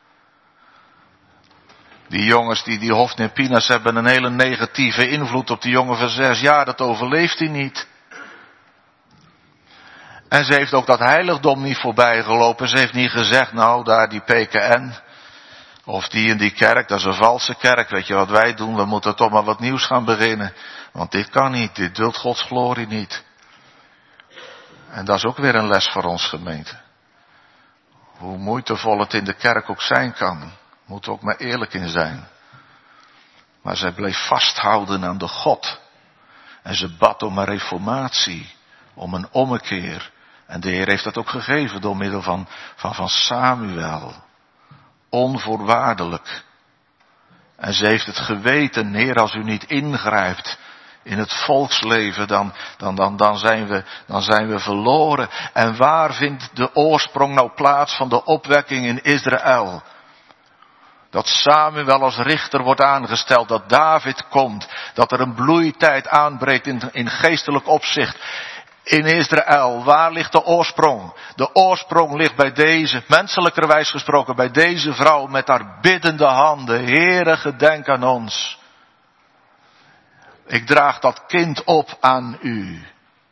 Die jongens die Hofni en Pinaas hebben een hele negatieve invloed op die jongen van 6 jaar. Dat overleeft hij niet. En ze heeft ook dat heiligdom niet voorbij gelopen. Ze heeft niet gezegd, nou daar die PKN. Of die in die kerk, dat is een valse kerk. Weet je wat wij doen? We moeten toch maar wat nieuws gaan beginnen. Want dit kan niet. Dit duldt Gods glorie niet. En dat is ook weer een les voor ons, gemeente. Hoe moeitevol het in de kerk ook zijn kan. Moeten we ook maar eerlijk in zijn. Maar zij bleef vasthouden aan de God. En ze bad om een reformatie. Om een ommekeer. En de Heer heeft dat ook gegeven door middel van Samuel. Onvoorwaardelijk. En ze heeft het geweten, Heer, als u niet ingrijpt in het volksleven, dan zijn we verloren. En waar vindt de oorsprong nou plaats van de opwekking in Israël? Dat Samuel als richter wordt aangesteld, dat David komt, dat er een bloeitijd aanbreekt in geestelijk opzicht in Israël. Waar ligt de oorsprong? De oorsprong ligt bij deze, menselijkerwijs gesproken, bij deze vrouw met haar biddende handen. Heere, gedenk aan ons. Ik draag dat kind op aan u.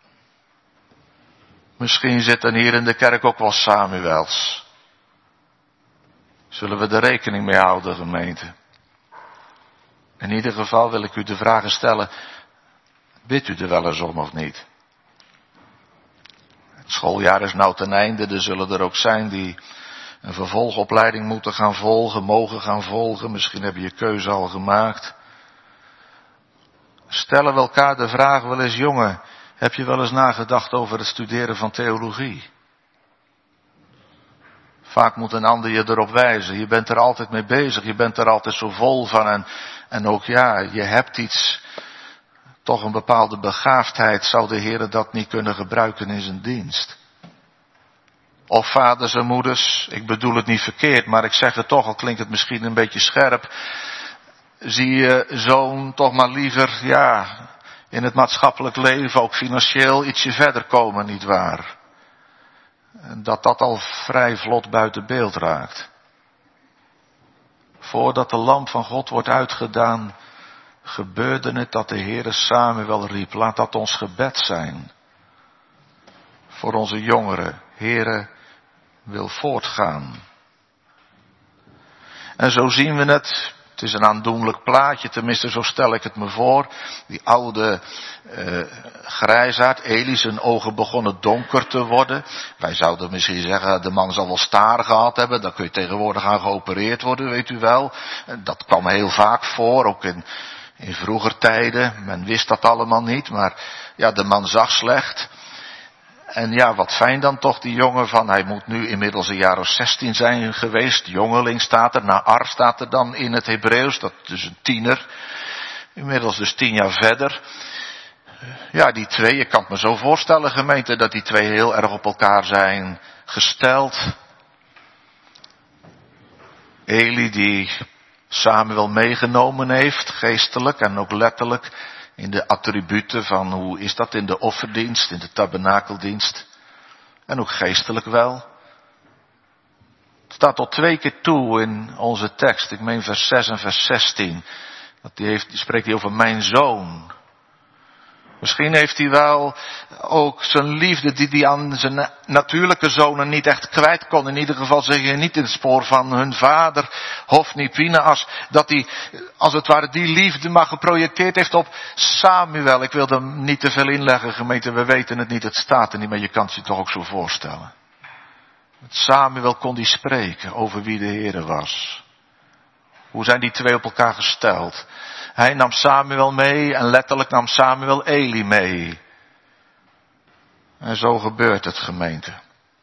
Misschien zitten hier in de kerk ook wel Samuels. Zullen we er rekening mee houden, gemeente? In ieder geval wil ik u de vragen stellen, bidt u er wel eens om of niet? Het schooljaar is nou ten einde, er zullen er ook zijn die een vervolgopleiding moeten gaan volgen, mogen gaan volgen. Misschien heb je je keuze al gemaakt. Stellen we elkaar de vraag wel eens, jongen, heb je wel eens nagedacht over het studeren van theologie? Vaak moet een ander je erop wijzen. Je bent er altijd mee bezig. Je bent er altijd zo vol van. En ook ja, je hebt iets. Toch een bepaalde begaafdheid. Zou de Heer dat niet kunnen gebruiken in zijn dienst? Of vaders en moeders. Ik bedoel het niet verkeerd. Maar ik zeg het toch, al klinkt het misschien een beetje scherp. Zie je zoon toch maar liever, ja, in het maatschappelijk leven, ook financieel, ietsje verder komen, nietwaar? Dat al vrij vlot buiten beeld raakt. Voordat de lamp van God wordt uitgedaan, gebeurde het dat de Heere Samuel riep. Laat dat ons gebed zijn. Voor onze jongeren. Heere wil voortgaan. En zo zien we het. Het is een aandoenlijk plaatje, tenminste zo stel ik het me voor. Die oude grijsaard, Eli, zijn ogen begonnen donker te worden. Wij zouden misschien zeggen, de man zal wel staren gehad hebben. Dan kun je tegenwoordig aan geopereerd worden, weet u wel. Dat kwam heel vaak voor, ook in vroeger tijden. Men wist dat allemaal niet, maar ja, de man zag slecht. En ja, wat fijn dan toch die jongen van, hij moet nu inmiddels een jaar of 16 zijn geweest. Jongeling staat er, Naar staat er dan in het Hebreeuws, dat is dus een tiener. Inmiddels dus 10 jaar verder. Ja, die twee, je kan het me zo voorstellen, gemeente, dat die twee heel erg op elkaar zijn gesteld. Eli die Samuel meegenomen heeft, geestelijk en ook letterlijk. In de attributen van hoe is dat in de offerdienst, in de tabernakeldienst. En ook geestelijk wel. Het staat tot 2 keer toe in onze tekst. Ik meen vers 6 en vers 16. Die spreekt hij over mijn zoon. Misschien heeft hij wel ook zijn liefde die hij aan zijn natuurlijke zonen niet echt kwijt kon. In ieder geval zeg je niet in het spoor van hun vader, Hofni, Pinehas. Dat hij als het ware die liefde maar geprojecteerd heeft op Samuel. Ik wil er niet te veel inleggen, gemeente. We weten het niet, het staat er niet. Maar je kan het je toch ook zo voorstellen. Met Samuel kon hij spreken over wie de Heere was. Hoe zijn die twee op elkaar gesteld? Hij nam Samuel mee en letterlijk nam Samuel Eli mee. En zo gebeurt het, gemeente.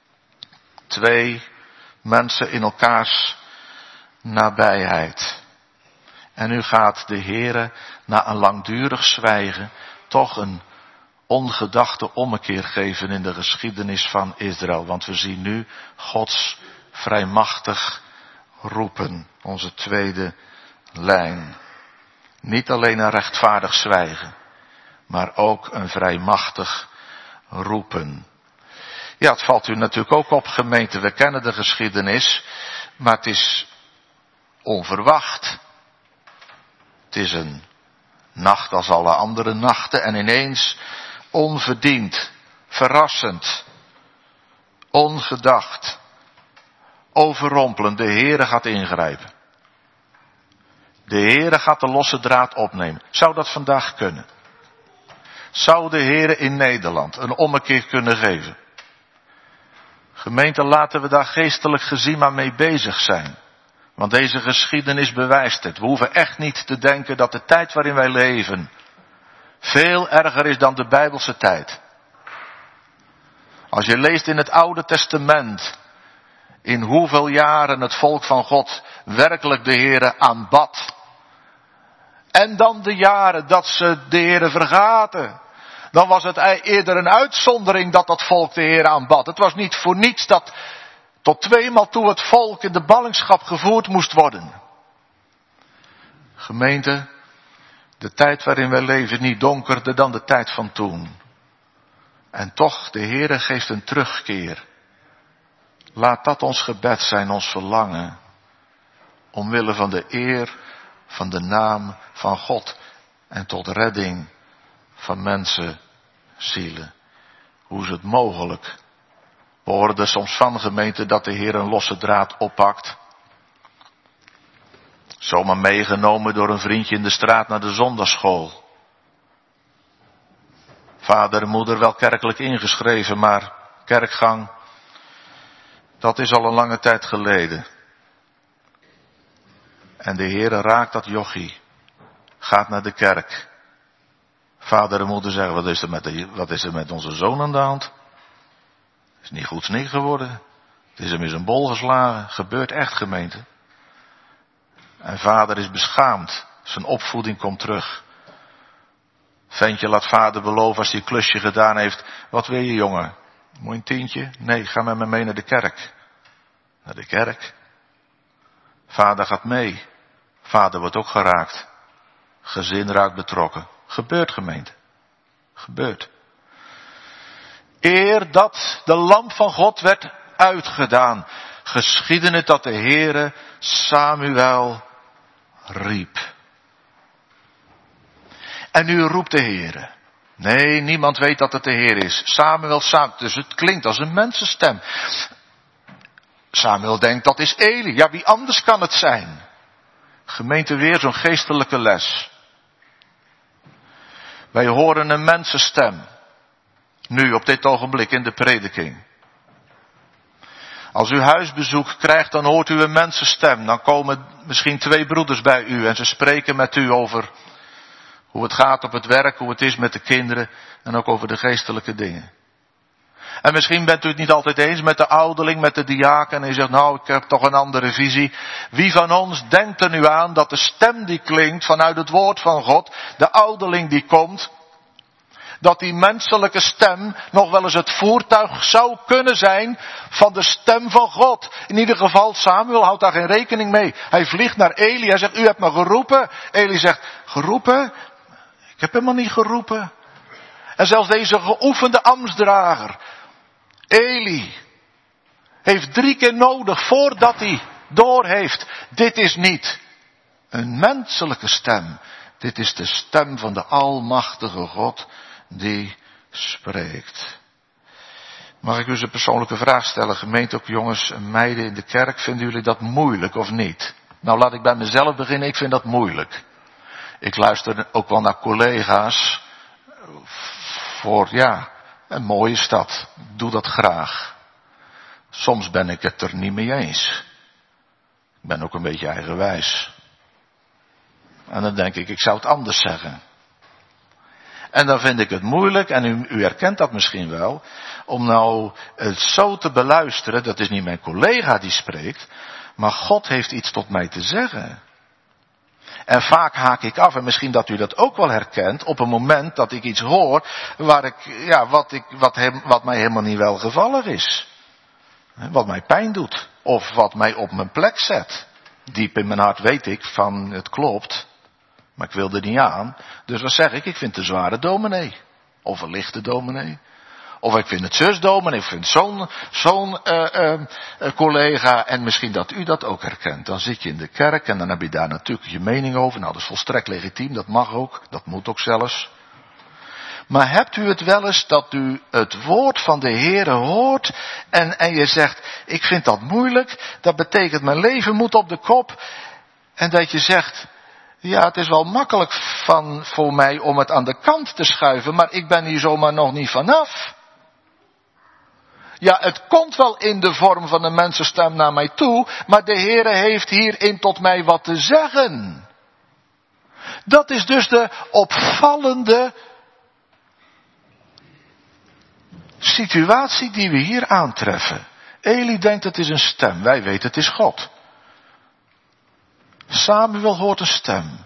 2 mensen in elkaars nabijheid. En nu gaat de Heere na een langdurig zwijgen toch een ongedachte ommekeer geven in de geschiedenis van Israël. Want we zien nu Gods vrijmachtig roepen, onze tweede lijn. Niet alleen een rechtvaardig zwijgen, maar ook een vrijmachtig roepen. Ja, het valt u natuurlijk ook op, gemeente. We kennen de geschiedenis, maar het is onverwacht. Het is een nacht als alle andere nachten en ineens onverdiend, verrassend, ongedacht, overrompelend. De Heere gaat ingrijpen. De Heere gaat de losse draad opnemen. Zou dat vandaag kunnen? Zou de Heere in Nederland een ommekeer kunnen geven? Gemeente, laten we daar geestelijk gezien maar mee bezig zijn. Want deze geschiedenis bewijst het. We hoeven echt niet te denken dat de tijd waarin wij leven veel erger is dan de Bijbelse tijd. Als je leest in het Oude Testament in hoeveel jaren het volk van God werkelijk de Heere aanbad. En dan de jaren dat ze de Heere vergaten. Dan was het eerder een uitzondering dat dat volk de Heere aanbad. Het was niet voor niets dat tot 2 maal toe het volk in de ballingschap gevoerd moest worden. Gemeente, de tijd waarin wij leven is niet donkerder dan de tijd van toen. En toch, de Heere geeft een terugkeer. Laat dat ons gebed zijn, ons verlangen. Omwille van de eer van de naam van God. En tot redding van mensen, zielen. Hoe is het mogelijk? We horen er soms van, gemeente, dat de Heer een losse draad oppakt. Zomaar meegenomen door een vriendje in de straat naar de zondagschool. Vader en moeder wel kerkelijk ingeschreven, maar kerkgang, dat is al een lange tijd geleden. En de Heere raakt dat jochie. Gaat naar de kerk. Vader en moeder zeggen, wat is er met onze zoon aan de hand? Het is niet goed snik geworden. Het is hem in zijn bol geslagen. Gebeurt echt, gemeente. En vader is beschaamd. Zijn opvoeding komt terug. Ventje laat vader beloven als hij een klusje gedaan heeft. Wat wil je, jongen? Moet je een tientje? Nee, ga met me mee naar de kerk. Naar de kerk. Vader gaat mee. Vader wordt ook geraakt. Gezin raakt betrokken. Gebeurt, gemeente. Gebeurt. Eer dat de lamp van God werd uitgedaan, geschiedde het dat de Heere Samuel riep. En nu roept de Heere. Nee, niemand weet dat het de Heer is. Samuel, dus het klinkt als een mensenstem. Samuel denkt, dat is Eli. Ja, wie anders kan het zijn? Gemeente, weer zo'n geestelijke les. Wij horen een mensenstem. Nu, op dit ogenblik in de prediking. Als u huisbezoek krijgt, dan hoort u een mensenstem. Dan komen misschien 2 broeders bij u en ze spreken met u over hoe het gaat op het werk, hoe het is met de kinderen en ook over de geestelijke dingen. En misschien bent u het niet altijd eens met de ouderling, met de diaken en u zegt, nou, ik heb toch een andere visie. Wie van ons denkt er nu aan dat de stem die klinkt vanuit het woord van God, de ouderling die komt, dat die menselijke stem nog wel eens het voertuig zou kunnen zijn van de stem van God. In ieder geval, Samuel houdt daar geen rekening mee. Hij vliegt naar Eli, hij zegt, u hebt me geroepen. Eli zegt, geroepen? Ik heb helemaal niet geroepen. En zelfs deze geoefende ambtsdrager, Eli, heeft 3 keer nodig voordat hij doorheeft. Dit is niet een menselijke stem. Dit is de stem van de almachtige God die spreekt. Mag ik u eens een persoonlijke vraag stellen, gemeente, ook jongens en meiden in de kerk, vinden jullie dat moeilijk of niet? Nou, laat ik bij mezelf beginnen, ik vind dat moeilijk. Ik luister ook wel naar collega's voor, een mooie stad. Ik doe dat graag. Soms ben ik het er niet mee eens. Ik ben ook een beetje eigenwijs. En dan denk ik zou het anders zeggen. En dan vind ik het moeilijk, en u herkent dat misschien wel, om nou het zo te beluisteren, dat is niet mijn collega die spreekt, maar God heeft iets tot mij te zeggen. En vaak haak ik af, en misschien dat u dat ook wel herkent, op een moment dat ik iets hoor, wat mij helemaal niet welgevallig is. Wat mij pijn doet, of wat mij op mijn plek zet. Diep in mijn hart weet ik van, het klopt. Maar ik wil er niet aan. Dus wat zeg ik? Ik vind het een zware dominee. Of een lichte dominee. Of ik vind het zusdominee. Ik vind zo'n collega. En misschien dat u dat ook herkent. Dan zit je in de kerk en dan heb je daar natuurlijk je mening over. Nou, dat is volstrekt legitiem. Dat mag ook. Dat moet ook zelfs. Maar hebt u het wel eens dat u het woord van de Heere hoort. En je zegt, ik vind dat moeilijk. Dat betekent mijn leven moet op de kop. En dat je zegt, ja, het is wel makkelijk voor mij om het aan de kant te schuiven, maar ik ben hier zomaar nog niet vanaf. Ja, het komt wel in de vorm van een mensenstem naar mij toe, maar de Heere heeft hierin tot mij wat te zeggen. Dat is dus de opvallende situatie die we hier aantreffen. Eli denkt het is een stem, wij weten het is God. Samuel hoort een stem.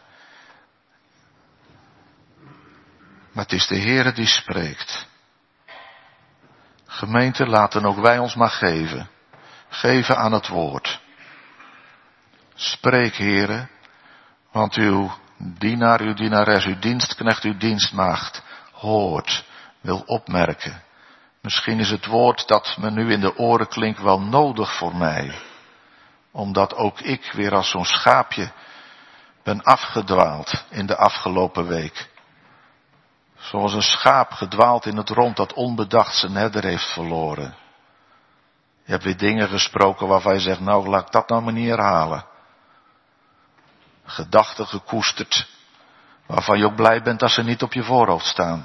Maar het is de Heere die spreekt. Gemeente, laten ook wij ons maar geven. Geven aan het woord. Spreek, Heere, Want uw dienaar, uw dienares, uw dienstknecht, uw dienstmaagd hoort, wil opmerken. Misschien is het woord dat me nu in de oren klinkt wel nodig voor mij. Omdat ook ik weer als zo'n schaapje ben afgedwaald in de afgelopen week. Zoals een schaap gedwaald in het rond dat onbedacht zijn herder heeft verloren. Je hebt weer dingen gesproken waarvan je zegt, nou laat ik dat nou maar niet herhalen. Gedachten gekoesterd, waarvan je ook blij bent dat ze niet op je voorhoofd staan.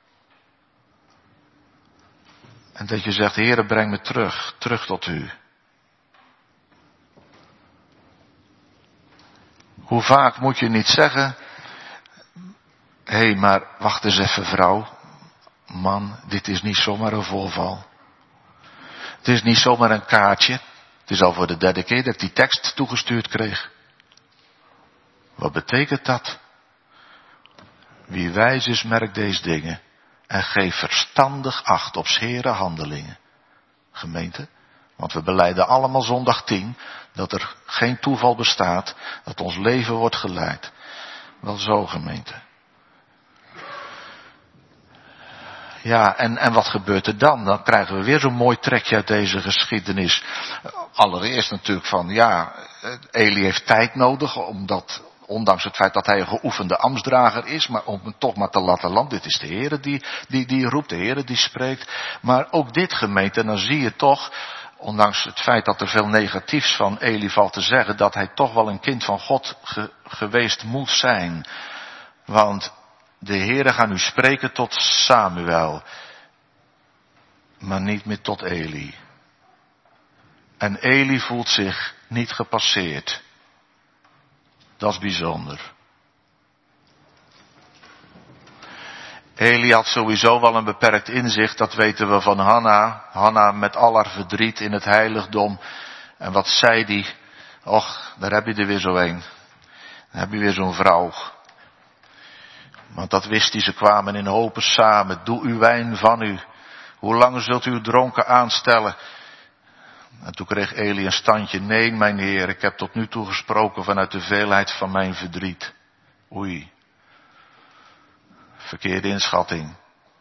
En dat je zegt, Heere, breng me terug tot u. Hoe vaak moet je niet zeggen, hé, maar wacht eens even vrouw, man, dit is niet zomaar een voorval. Het is niet zomaar een kaartje. Het is al voor de derde keer dat ik die tekst toegestuurd kreeg. Wat betekent dat? Wie wijs is, merkt deze dingen. En geef verstandig acht op 's Heere handelingen. Gemeente, want we belijden allemaal zondag 10 dat er geen toeval bestaat, dat ons leven wordt geleid. Wel zo, gemeente. Ja, en wat gebeurt er dan? Dan krijgen we weer zo'n mooi trekje uit deze geschiedenis. Allereerst natuurlijk van, ja, Eli heeft tijd nodig, omdat, ondanks het feit dat hij een geoefende ambtsdrager is, maar om het toch maar te laten landen. Dit is de Heere die roept, de Heere die spreekt. Maar ook dit, gemeente, dan zie je toch, ondanks het feit dat er veel negatiefs van Eli valt te zeggen, dat hij toch wel een kind van God geweest moet zijn. Want de Heere gaat nu spreken tot Samuel, maar niet meer tot Eli. En Eli voelt zich niet gepasseerd. Dat is bijzonder. Eli had sowieso wel een beperkt inzicht, dat weten we van Hanna. Hanna met al haar verdriet in het heiligdom. En wat zei die? Och, daar heb je er weer zo een. Dan heb je weer zo'n vrouw. Want dat wist hij, ze kwamen in hopen samen. Doe uw wijn van u. Hoe lang zult u uw dronken aanstellen? En toen kreeg Eli een standje. Nee, mijn Heer, ik heb tot nu toe gesproken vanuit de veelheid van mijn verdriet. Oei. Verkeerde inschatting.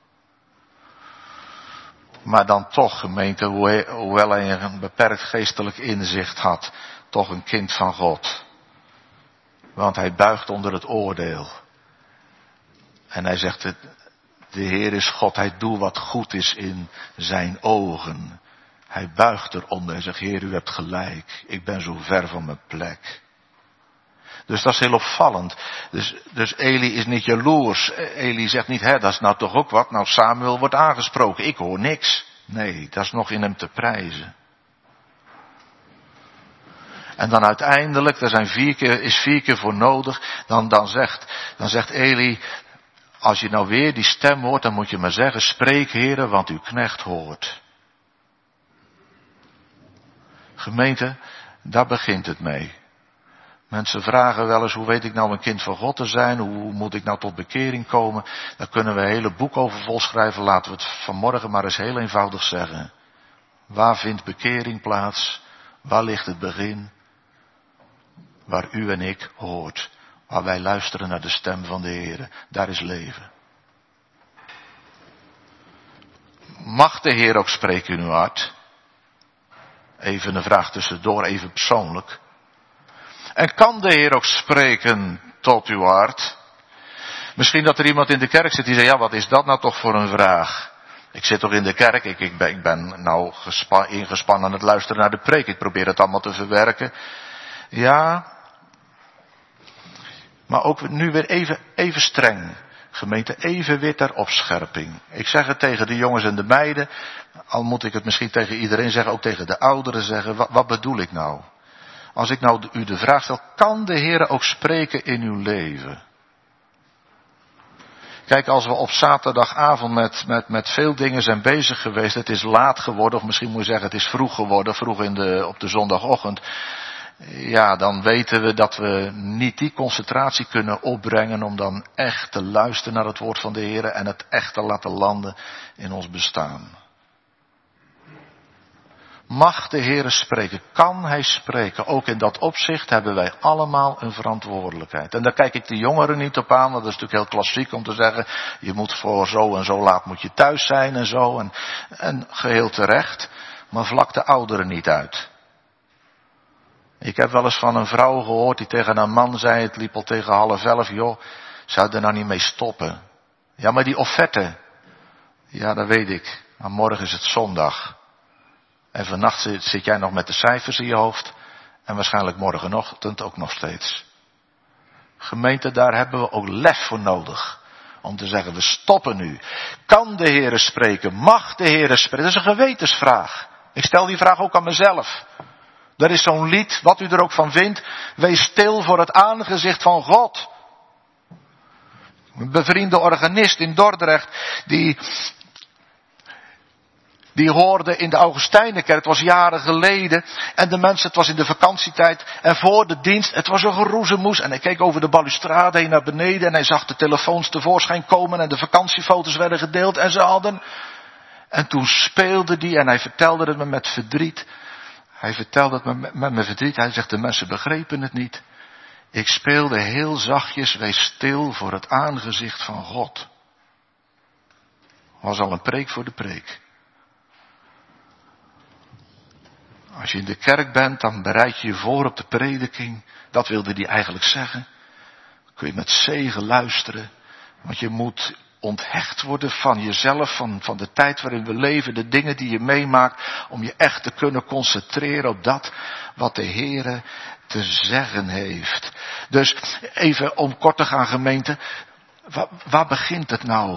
Maar dan toch, gemeente, hoewel hij een beperkt geestelijk inzicht had, toch een kind van God. Want hij buigt onder het oordeel. En hij zegt, de Heer is God, hij doet wat goed is in zijn ogen. Hij buigt eronder en zegt, Heer, u hebt gelijk, ik ben zo ver van mijn plek. Dus dat is heel opvallend. Dus Eli is niet jaloers. Eli zegt niet, dat is nou toch ook wat. Nou, Samuel wordt aangesproken, ik hoor niks. Nee, dat is nog in hem te prijzen. En dan uiteindelijk, daar is 4 keer voor nodig, dan zegt Eli, als je nou weer die stem hoort, dan moet je maar zeggen, spreek Heere, want uw knecht hoort. Gemeente, daar begint het mee. Mensen vragen wel eens, hoe weet ik nou een kind van God te zijn? Hoe moet ik nou tot bekering komen? Daar kunnen we een hele boek over volschrijven. Laten we het vanmorgen maar eens heel eenvoudig zeggen. Waar vindt bekering plaats? Waar ligt het begin? Waar u en ik hoort. Waar wij luisteren naar de stem van de Heer. Daar is leven. Mag de Heer ook spreken in uw hart? Even een vraag tussendoor, even persoonlijk. En kan de Heer ook spreken tot uw hart? Misschien dat er iemand in de kerk zit die zegt, ja, wat is dat nou toch voor een vraag? Ik zit toch in de kerk, ik ben nou ingespannen aan het luisteren naar de preek. Ik probeer het allemaal te verwerken. Ja, maar ook nu weer even streng. Gemeente, even weer ter opscherping. Ik zeg het tegen de jongens en de meiden, al moet ik het misschien tegen iedereen zeggen, ook tegen de ouderen zeggen, wat bedoel ik nou? Als ik nou u de vraag stel, kan de Heer ook spreken in uw leven? Kijk, als we op zaterdagavond met veel dingen zijn bezig geweest, het is laat geworden, of misschien moet je zeggen het is vroeg geworden, vroeg op de zondagochtend. Ja, dan weten we dat we niet die concentratie kunnen opbrengen om dan echt te luisteren naar het woord van de Heer en het echt te laten landen in ons bestaan. Mag de Heere spreken? Kan Hij spreken? Ook in dat opzicht hebben wij allemaal een verantwoordelijkheid. En daar kijk ik de jongeren niet op aan, want dat is natuurlijk heel klassiek om te zeggen, je moet voor zo en zo laat moet je thuis zijn en zo. En geheel terecht, maar vlak de ouderen niet uit. Ik heb wel eens van een vrouw gehoord die tegen een man zei, het liep al tegen 10:30, joh, zou je er nou niet mee stoppen? Ja, maar die offerte, ja, dat weet ik, maar morgen is het zondag. En vannacht zit jij nog met de cijfers in je hoofd. En waarschijnlijk morgenochtend ook nog steeds. Gemeente, daar hebben we ook lef voor nodig. Om te zeggen, we stoppen nu. Kan de Heere spreken? Mag de Heere spreken? Dat is een gewetensvraag. Ik stel die vraag ook aan mezelf. Er is zo'n lied, wat u er ook van vindt. Wees stil voor het aangezicht van God. Een bevriende organist in Dordrecht, die hoorde in de Augustijnenkerk, het was jaren geleden, en de mensen, het was in de vakantietijd, en voor de dienst, het was een geroezemoes, en hij keek over de balustrade heen naar beneden, en hij zag de telefoons tevoorschijn komen, en de vakantiefoto's werden gedeeld, en toen speelde die, en hij vertelde het me met verdriet, hij zegt, de mensen begrepen het niet. Ik speelde heel zachtjes, wees stil voor het aangezicht van God. Was al een preek voor de preek. Als je in de kerk bent, dan bereid je je voor op de prediking. Dat wilde hij eigenlijk zeggen. Kun je met zegen luisteren. Want je moet onthecht worden van jezelf, van de tijd waarin we leven, de dingen die je meemaakt, om je echt te kunnen concentreren op dat wat de Heere te zeggen heeft. Dus even om kort te gaan, gemeente, waar begint het nou?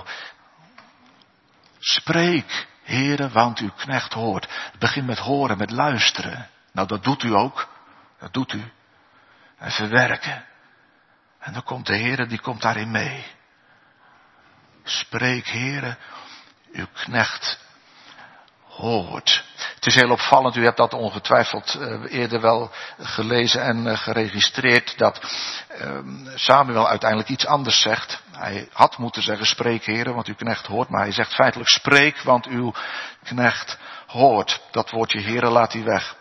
Spreek, Heere, want uw knecht hoort. Het begint met horen, met luisteren. Nou, dat doet u ook. Dat doet u. En verwerken. En dan komt de Heere, die komt daarin mee. Spreek, Heere, uw knecht hoort. Het is heel opvallend, u hebt dat ongetwijfeld eerder wel gelezen en geregistreerd, dat Samuel uiteindelijk iets anders zegt. Hij had moeten zeggen, spreek, Heere, want uw knecht hoort, maar hij zegt feitelijk, spreek, want uw knecht hoort. Dat woordje Heere laat hij weg.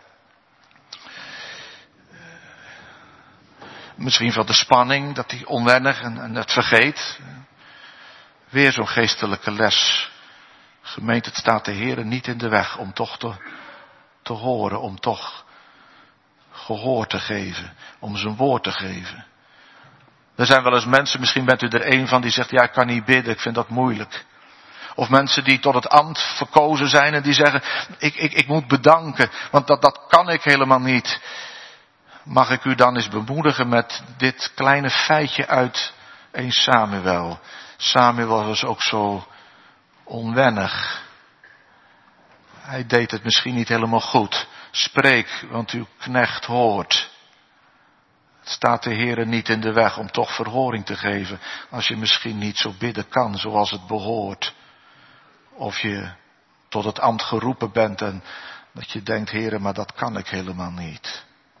Misschien van de spanning, dat hij onwennig en het vergeet. Weer zo'n geestelijke les. Gemeente, het staat de Heere niet in de weg om toch te horen, om toch gehoor te geven, om zijn woord te geven. Er zijn wel eens mensen, misschien bent u er een van die zegt, ja, ik kan niet bidden, ik vind dat moeilijk. Of mensen die tot het ambt verkozen zijn en die zeggen, ik moet bedanken, want dat kan ik helemaal niet. Mag ik u dan eens bemoedigen met dit kleine feitje uit 1 Samuel. Samuel was ook zo onwennig. Hij deed het misschien niet helemaal goed. Spreek, want uw knecht hoort. Het staat de Heere niet in de weg om toch verhoring te geven. Als je misschien niet zo bidden kan zoals het behoort. Of je tot het ambt geroepen bent en dat je denkt, Heere, maar dat kan ik helemaal niet.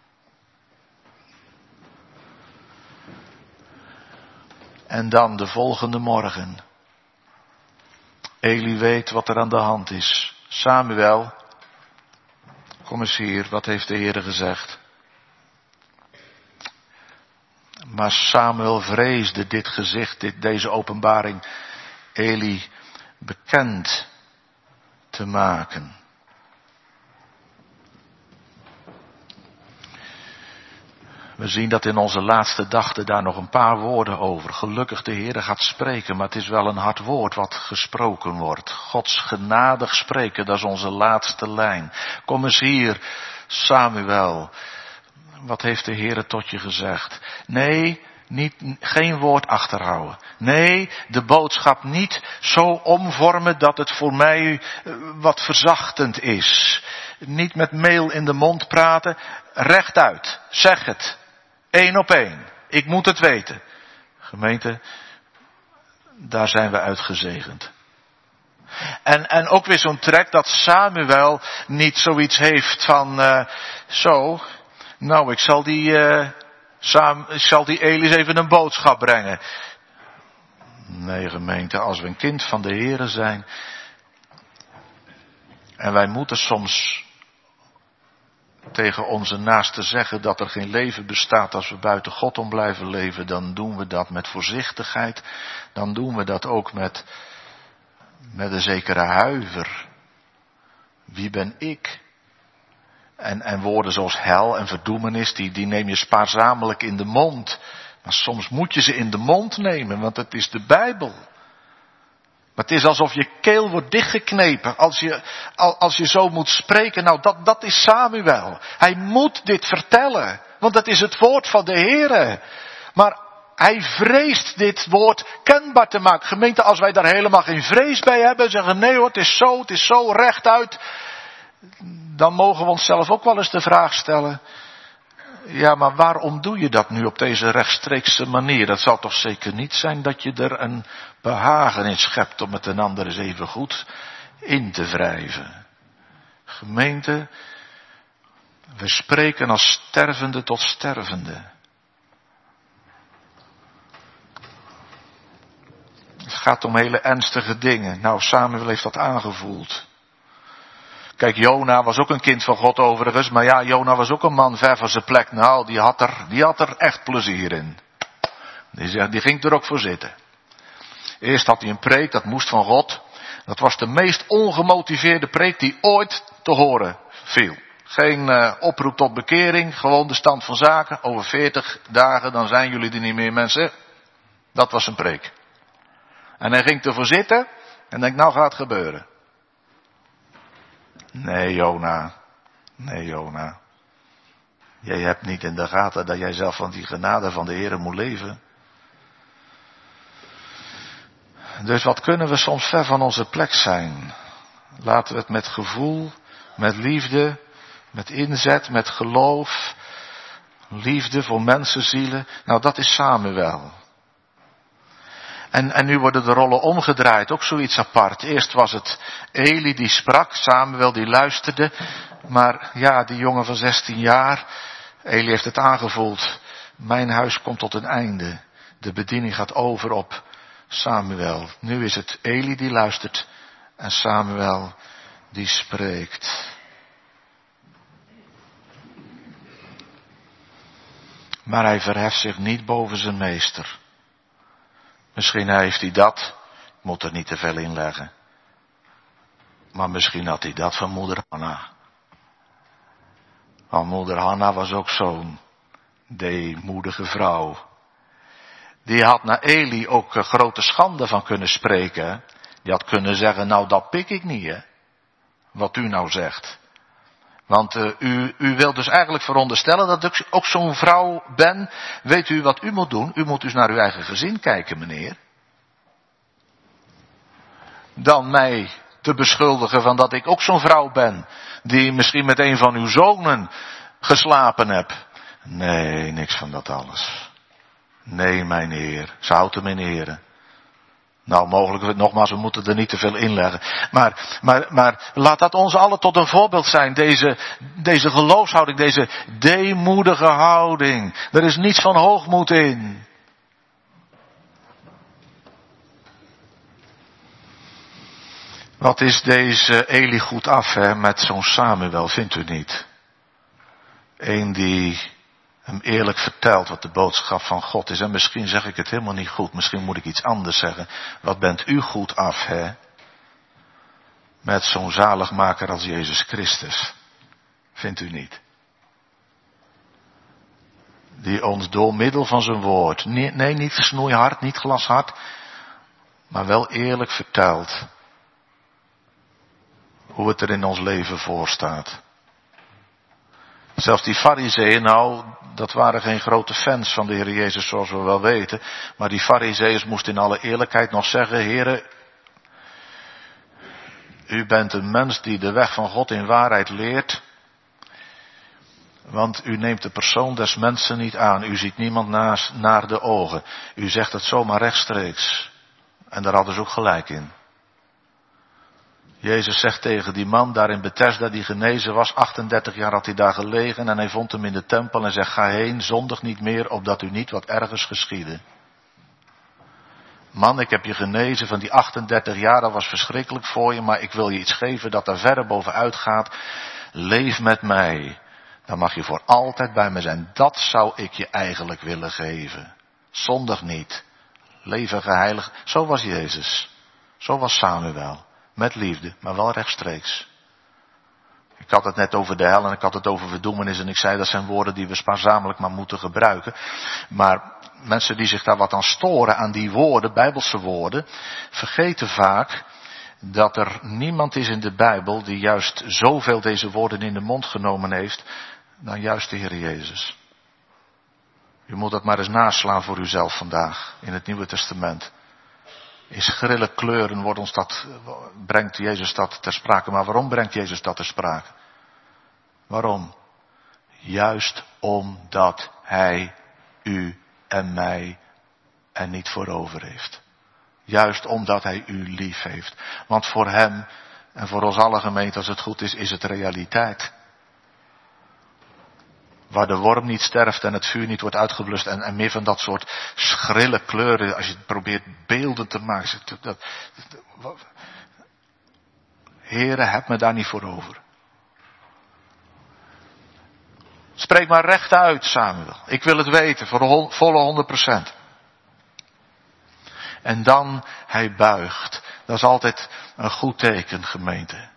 En dan de volgende morgen. Eli weet wat er aan de hand is. Samuel, kom eens hier, wat heeft de Heere gezegd? Maar Samuel vreesde dit gezicht, deze openbaring, Eli bekend te maken. We zien dat in onze laatste dagen daar nog een paar woorden over. Gelukkig de Heere gaat spreken, maar het is wel een hard woord wat gesproken wordt. Gods genadig spreken, dat is onze laatste lijn. Kom eens hier, Samuel. Wat heeft de Heere tot je gezegd? Nee, geen woord achterhouden. Nee, de boodschap niet zo omvormen dat het voor mij wat verzachtend is. Niet met meel in de mond praten. Rechtuit, zeg het. 1 op 1. Ik moet het weten. Gemeente, daar zijn we uitgezegend. En ook weer zo'n trek dat Samuel niet zoiets heeft van, nou, ik zal die Elis even een boodschap brengen. Nee, gemeente, als we een kind van de Heere zijn, en wij moeten soms tegen onze naasten zeggen dat er geen leven bestaat als we buiten God om blijven leven, dan doen we dat met voorzichtigheid. Dan doen we dat ook met een zekere huiver. Wie ben ik? En woorden zoals hel en verdoemenis, die neem je spaarzamelijk in de mond. Maar soms moet je ze in de mond nemen, want het is de Bijbel. Maar het is alsof je keel wordt dichtgeknepen als je zo moet spreken. Nou, dat is Samuel. Hij moet dit vertellen, want dat is het woord van de Heere. Maar hij vreest dit woord kenbaar te maken. Gemeente, als wij daar helemaal geen vrees bij hebben, zeggen nee hoor, het is zo rechtuit. Dan mogen we onszelf ook wel eens de vraag stellen. Ja, maar waarom doe je dat nu op deze rechtstreekse manier? Dat zal toch zeker niet zijn dat je er een behagen in schept om het een ander eens even goed in te wrijven. Gemeente, we spreken als stervende tot stervende. Het gaat om hele ernstige dingen. Nou, Samuel heeft dat aangevoeld. Kijk, Jona was ook een kind van God overigens, maar ja, Jona was ook een man ver van zijn plek. Nou, die had er echt plezier in. Die ging er ook voor zitten. Eerst had hij een preek, dat moest van God. Dat was de meest ongemotiveerde preek die ooit te horen viel. Geen oproep tot bekering, gewoon de stand van zaken. Over 40 dagen, dan zijn jullie er niet meer, mensen. Dat was zijn preek. En hij ging ervoor zitten en denkt, nou gaat het gebeuren. Nee, Jona. Jij hebt niet in de gaten dat jij zelf van die genade van de Heere moet leven. Dus wat kunnen we soms ver van onze plek zijn? Laten we het met gevoel, met liefde, met inzet, met geloof, liefde voor mensenzielen. Nou, dat is Samuel. En nu worden de rollen omgedraaid, ook zoiets apart. Eerst was het Eli die sprak, Samuel die luisterde. Maar ja, die jongen van 16 jaar, Eli heeft het aangevoeld. Mijn huis komt tot een einde. De bediening gaat over op Samuel. Nu is het Eli die luistert en Samuel die spreekt. Maar hij verheft zich niet boven zijn meester. Misschien heeft hij dat, ik moet er niet te veel in leggen. Maar misschien had hij dat van moeder Hanna. Want moeder Hanna was ook zo'n deemoedige vrouw. Die had naar Eli ook grote schande van kunnen spreken. Die had kunnen zeggen, nou dat pik ik niet, hè. Wat u nou zegt. Want u wilt dus eigenlijk veronderstellen dat ik ook zo'n vrouw ben. Weet u wat u moet doen? U moet dus naar uw eigen gezin kijken, meneer. Dan mij te beschuldigen van dat ik ook zo'n vrouw ben. Die misschien met een van uw zonen geslapen heb. Nee, niks van dat alles. Nee, mijn Heer. Ze houdt hem in ere. Nou, mogelijk, nogmaals, we moeten er niet te veel in leggen. Maar laat dat ons allen tot een voorbeeld zijn. Deze geloofshouding, deze deemoedige houding. Er is niets van hoogmoed in. Wat is deze Eli goed af, hè, met zo'n Samuel, vindt u niet? Eén die hem eerlijk vertelt wat de boodschap van God is. En misschien zeg ik het helemaal niet goed. Misschien moet ik iets anders zeggen. Wat bent u goed af, hè? Met zo'n zaligmaker als Jezus Christus. Vindt u niet? Die ons door middel van zijn woord. Nee, niet snoeihard, niet glashard. Maar wel eerlijk vertelt. Hoe het er in ons leven voor staat. Zelfs die farizeeën, nou, dat waren geen grote fans van de Heer Jezus, zoals we wel weten. Maar die farizeeërs moesten in alle eerlijkheid nog zeggen, Heere, u bent een mens die de weg van God in waarheid leert. Want u neemt de persoon des mensen niet aan. U ziet niemand naar de ogen. U zegt het zomaar rechtstreeks. En daar hadden ze ook gelijk in. Jezus zegt tegen die man daar in Bethesda die genezen was, 38 jaar had hij daar gelegen en hij vond hem in de tempel en zegt, ga heen, zondig niet meer, opdat u niet wat ergers geschiedde. Man, ik heb je genezen van die 38 jaar, dat was verschrikkelijk voor je, maar ik wil je iets geven dat daar verder bovenuit gaat. Leef met mij. dan mag je voor altijd bij me zijn. Dat zou ik je eigenlijk willen geven. Zondig niet. Leven geheiligd. Zo was Jezus. Zo was Samuel. Met liefde, maar wel rechtstreeks. Ik had het net over de hel en ik had het over verdoemenis en ik zei dat zijn woorden die we spaarzamelijk maar moeten gebruiken. Maar mensen die zich daar wat aan storen, aan die woorden, Bijbelse woorden, vergeten vaak dat er niemand is in de Bijbel die juist zoveel deze woorden in de mond genomen heeft dan juist de Heer Jezus. U moet dat maar eens naslaan voor uzelf vandaag in het Nieuwe Testament. In schrille kleuren brengt Jezus dat ter sprake. Maar waarom brengt Jezus dat ter sprake? Waarom? Juist omdat Hij u en mij er niet voor over heeft. Juist omdat Hij u lief heeft. Want voor Hem en voor ons alle gemeente, als het goed is, is het realiteit. Waar de worm niet sterft en het vuur niet wordt uitgeblust en meer van dat soort schrille kleuren. Als je probeert beelden te maken. Heere, heb me daar niet voor over. Spreek maar recht uit, Samuel. Ik wil het weten, voor volle 100%. En dan, hij buigt. Dat is altijd een goed teken, gemeente.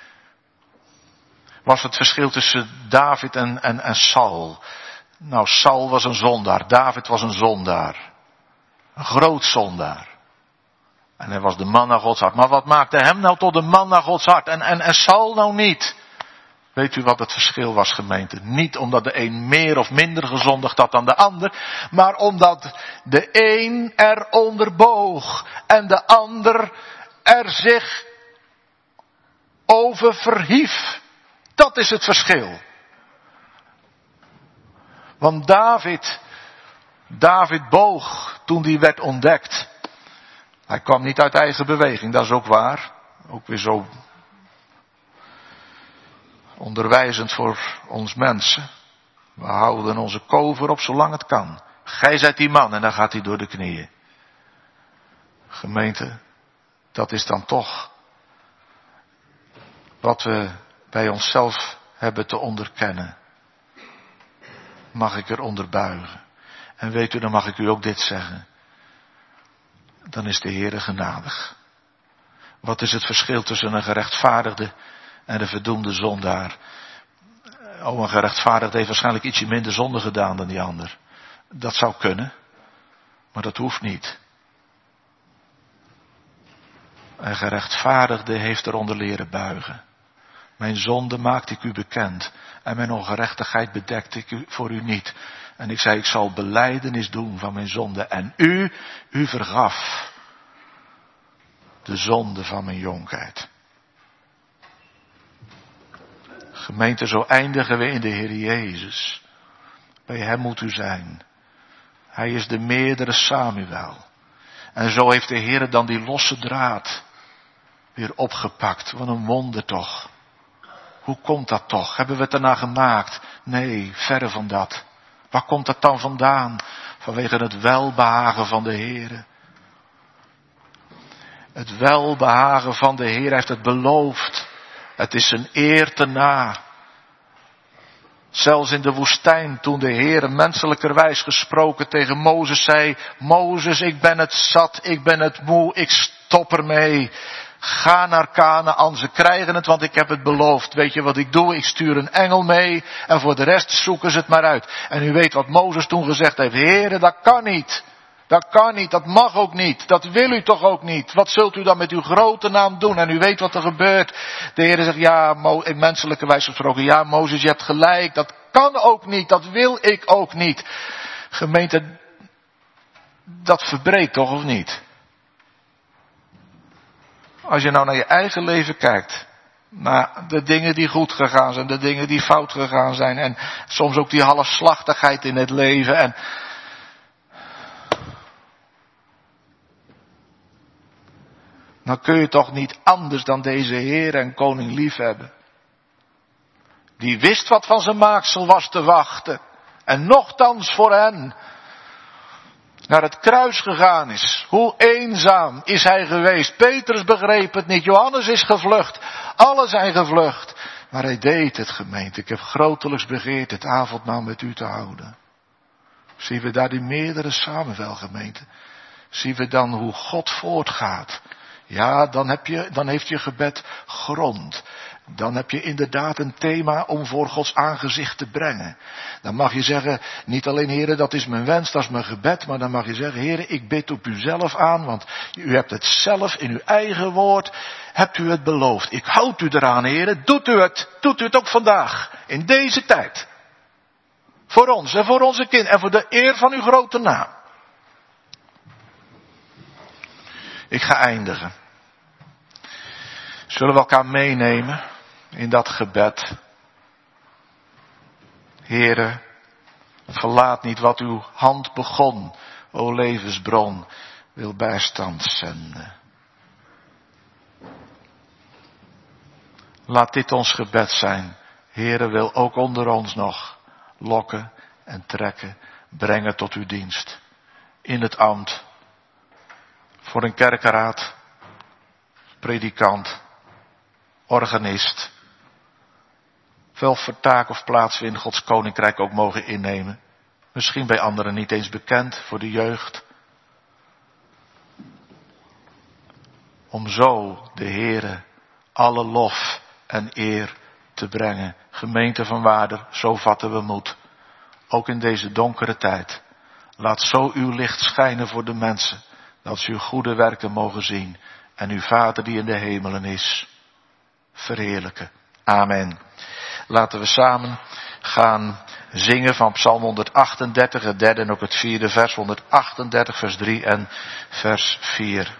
Was het verschil tussen David en Saul? Nou, Saul was een zondaar. David was een zondaar. Een groot zondaar. En hij was de man naar Gods hart. Maar wat maakte hem nou tot de man naar Gods hart? En Saul nou niet? Weet u wat het verschil was, gemeente? Niet omdat de een meer of minder gezondigd had dan de ander. Maar omdat de een eronder boog. En de ander er zich over verhief. Dat is het verschil. Want David boog toen hij werd ontdekt. Hij kwam niet uit eigen beweging, dat is ook waar. Ook weer zo onderwijzend voor ons mensen. We houden onze kover op zolang het kan. Gij zijt die man en dan gaat hij door de knieën. Gemeente, dat is dan toch wat we bij onszelf hebben te onderkennen. Mag ik eronder buigen. En weet u, dan mag ik u ook dit zeggen. Dan is de Heere genadig. Wat is het verschil tussen een gerechtvaardigde en een verdoemde zondaar? Oh, een gerechtvaardigde heeft waarschijnlijk ietsje minder zonde gedaan dan die ander. Dat zou kunnen. Maar dat hoeft niet. Een gerechtvaardigde heeft eronder leren buigen. Mijn zonde maakte ik u bekend. En mijn ongerechtigheid bedekte ik voor u niet. En ik zei, ik zal belijdenis doen van mijn zonde. En u vergaf de zonde van mijn jonkheid. Gemeente, zo eindigen we in de Heer Jezus. Bij Hem moet u zijn. Hij is de meerdere Samuel. En zo heeft de Heer dan die losse draad weer opgepakt. Wat een wonder toch. Hoe komt dat toch? Hebben we het ernaar gemaakt? Nee, verre van dat. Waar komt dat dan vandaan? Vanwege het welbehagen van de Heer. Het welbehagen van de Heer heeft het beloofd. Het is zijn eer te na. Zelfs in de woestijn, toen de Heer menselijkerwijs gesproken tegen Mozes zei, Mozes, ik ben het zat, ik ben het moe, ik stop ermee. Ga naar Kanaan, ze krijgen het, want ik heb het beloofd. Weet je wat ik doe? Ik stuur een engel mee en voor de rest zoeken ze het maar uit. En u weet wat Mozes toen gezegd heeft. Heere, dat kan niet. Dat kan niet, dat mag ook niet. Dat wil u toch ook niet. Wat zult u dan met uw grote naam doen? En u weet wat er gebeurt. De Heer zegt, ja, in menselijke wijze gesproken, ja Mozes, je hebt gelijk. Dat kan ook niet, dat wil ik ook niet. Gemeente, dat verbreekt toch of niet? Als je nou naar je eigen leven kijkt. Naar de dingen die goed gegaan zijn, de dingen die fout gegaan zijn. En soms ook die halfslachtigheid in het leven. En dan kun je toch niet anders dan deze Heer en Koning liefhebben. Die wist wat van zijn maaksel was te wachten. En nochtans voor hen naar het kruis gegaan is. Hoe eenzaam is hij geweest. Petrus begreep het niet. Johannes is gevlucht. Allen zijn gevlucht. Maar hij deed het, gemeente. Ik heb grotelijks begeerd het avondmaal met u te houden. Zien we daar die meerdere Samuel, gemeente? Zien we dan hoe God voortgaat? Ja, dan heeft je gebed grond. Dan heb je inderdaad een thema om voor Gods aangezicht te brengen. Dan mag je zeggen, niet alleen Heere, dat is mijn wens, dat is mijn gebed. Maar dan mag je zeggen, Heere, ik bid op u zelf aan. Want u hebt het zelf in uw eigen woord, hebt u het beloofd. Ik houd u eraan, Heere. Doet u het ook vandaag. In deze tijd. Voor ons en voor onze kinderen en voor de eer van uw grote naam. Ik ga eindigen. Zullen we elkaar meenemen in dat gebed? Heere, verlaat niet wat uw hand begon, o levensbron, wil bijstand zenden. Laat dit ons gebed zijn. Heere, wil ook onder ons nog lokken en trekken, brengen tot uw dienst. In het ambt, voor een kerkenraad, predikant, organist, welk voor taak of plaats we in Gods koninkrijk ook mogen innemen. Misschien bij anderen niet eens bekend, voor de jeugd. Om zo de Heere alle lof en eer te brengen. Gemeente van Waarder, zo vatten we moed. Ook in deze donkere tijd. Laat zo uw licht schijnen voor de mensen, dat ze uw goede werken mogen zien en uw Vader die in de hemelen is verheerlijken. Amen. Laten we samen gaan zingen van Psalm 138, het derde en ook het vierde vers, 138 vers 3 en vers 4.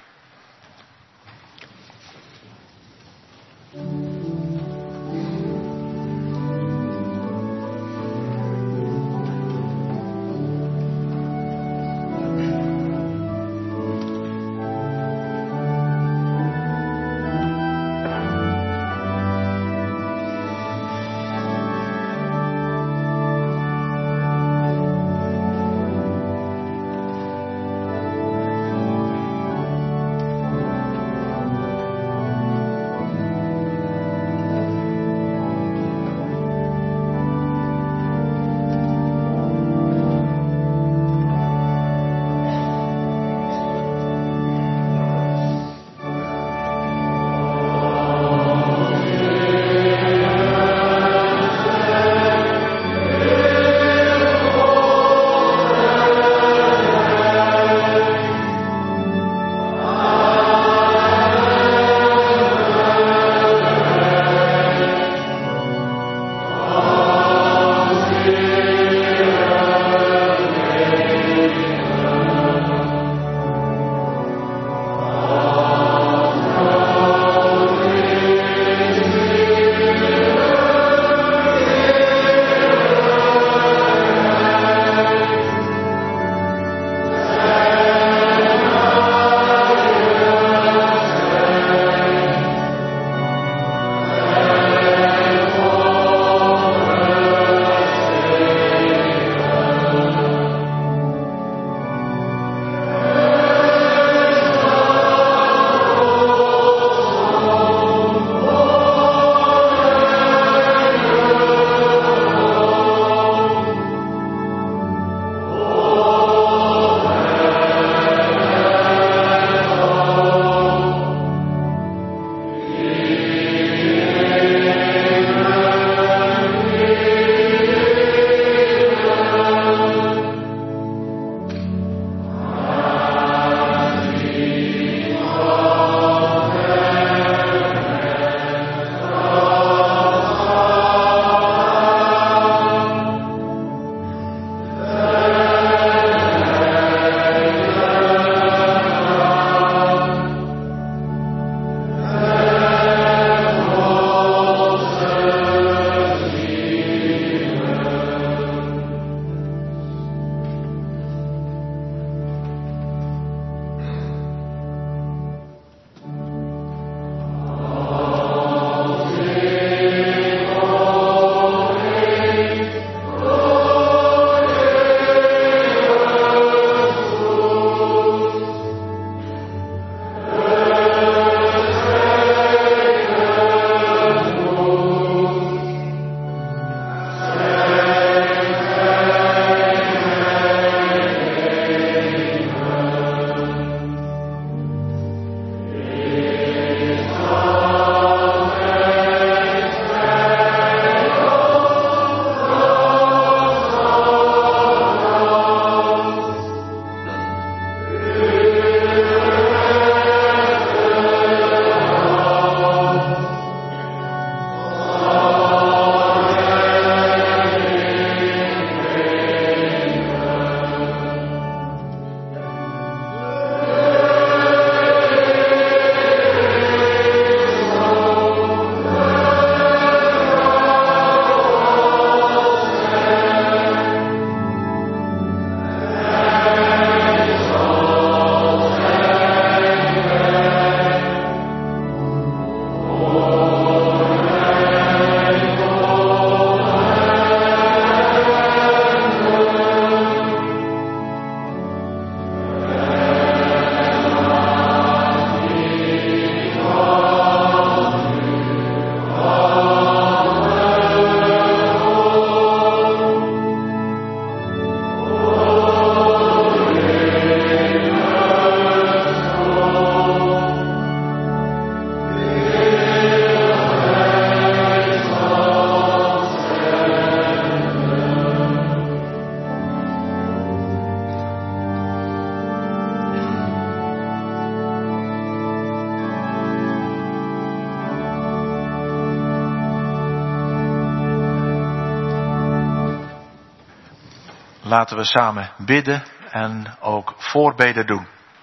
Laten we samen bidden en ook voorbeden doen.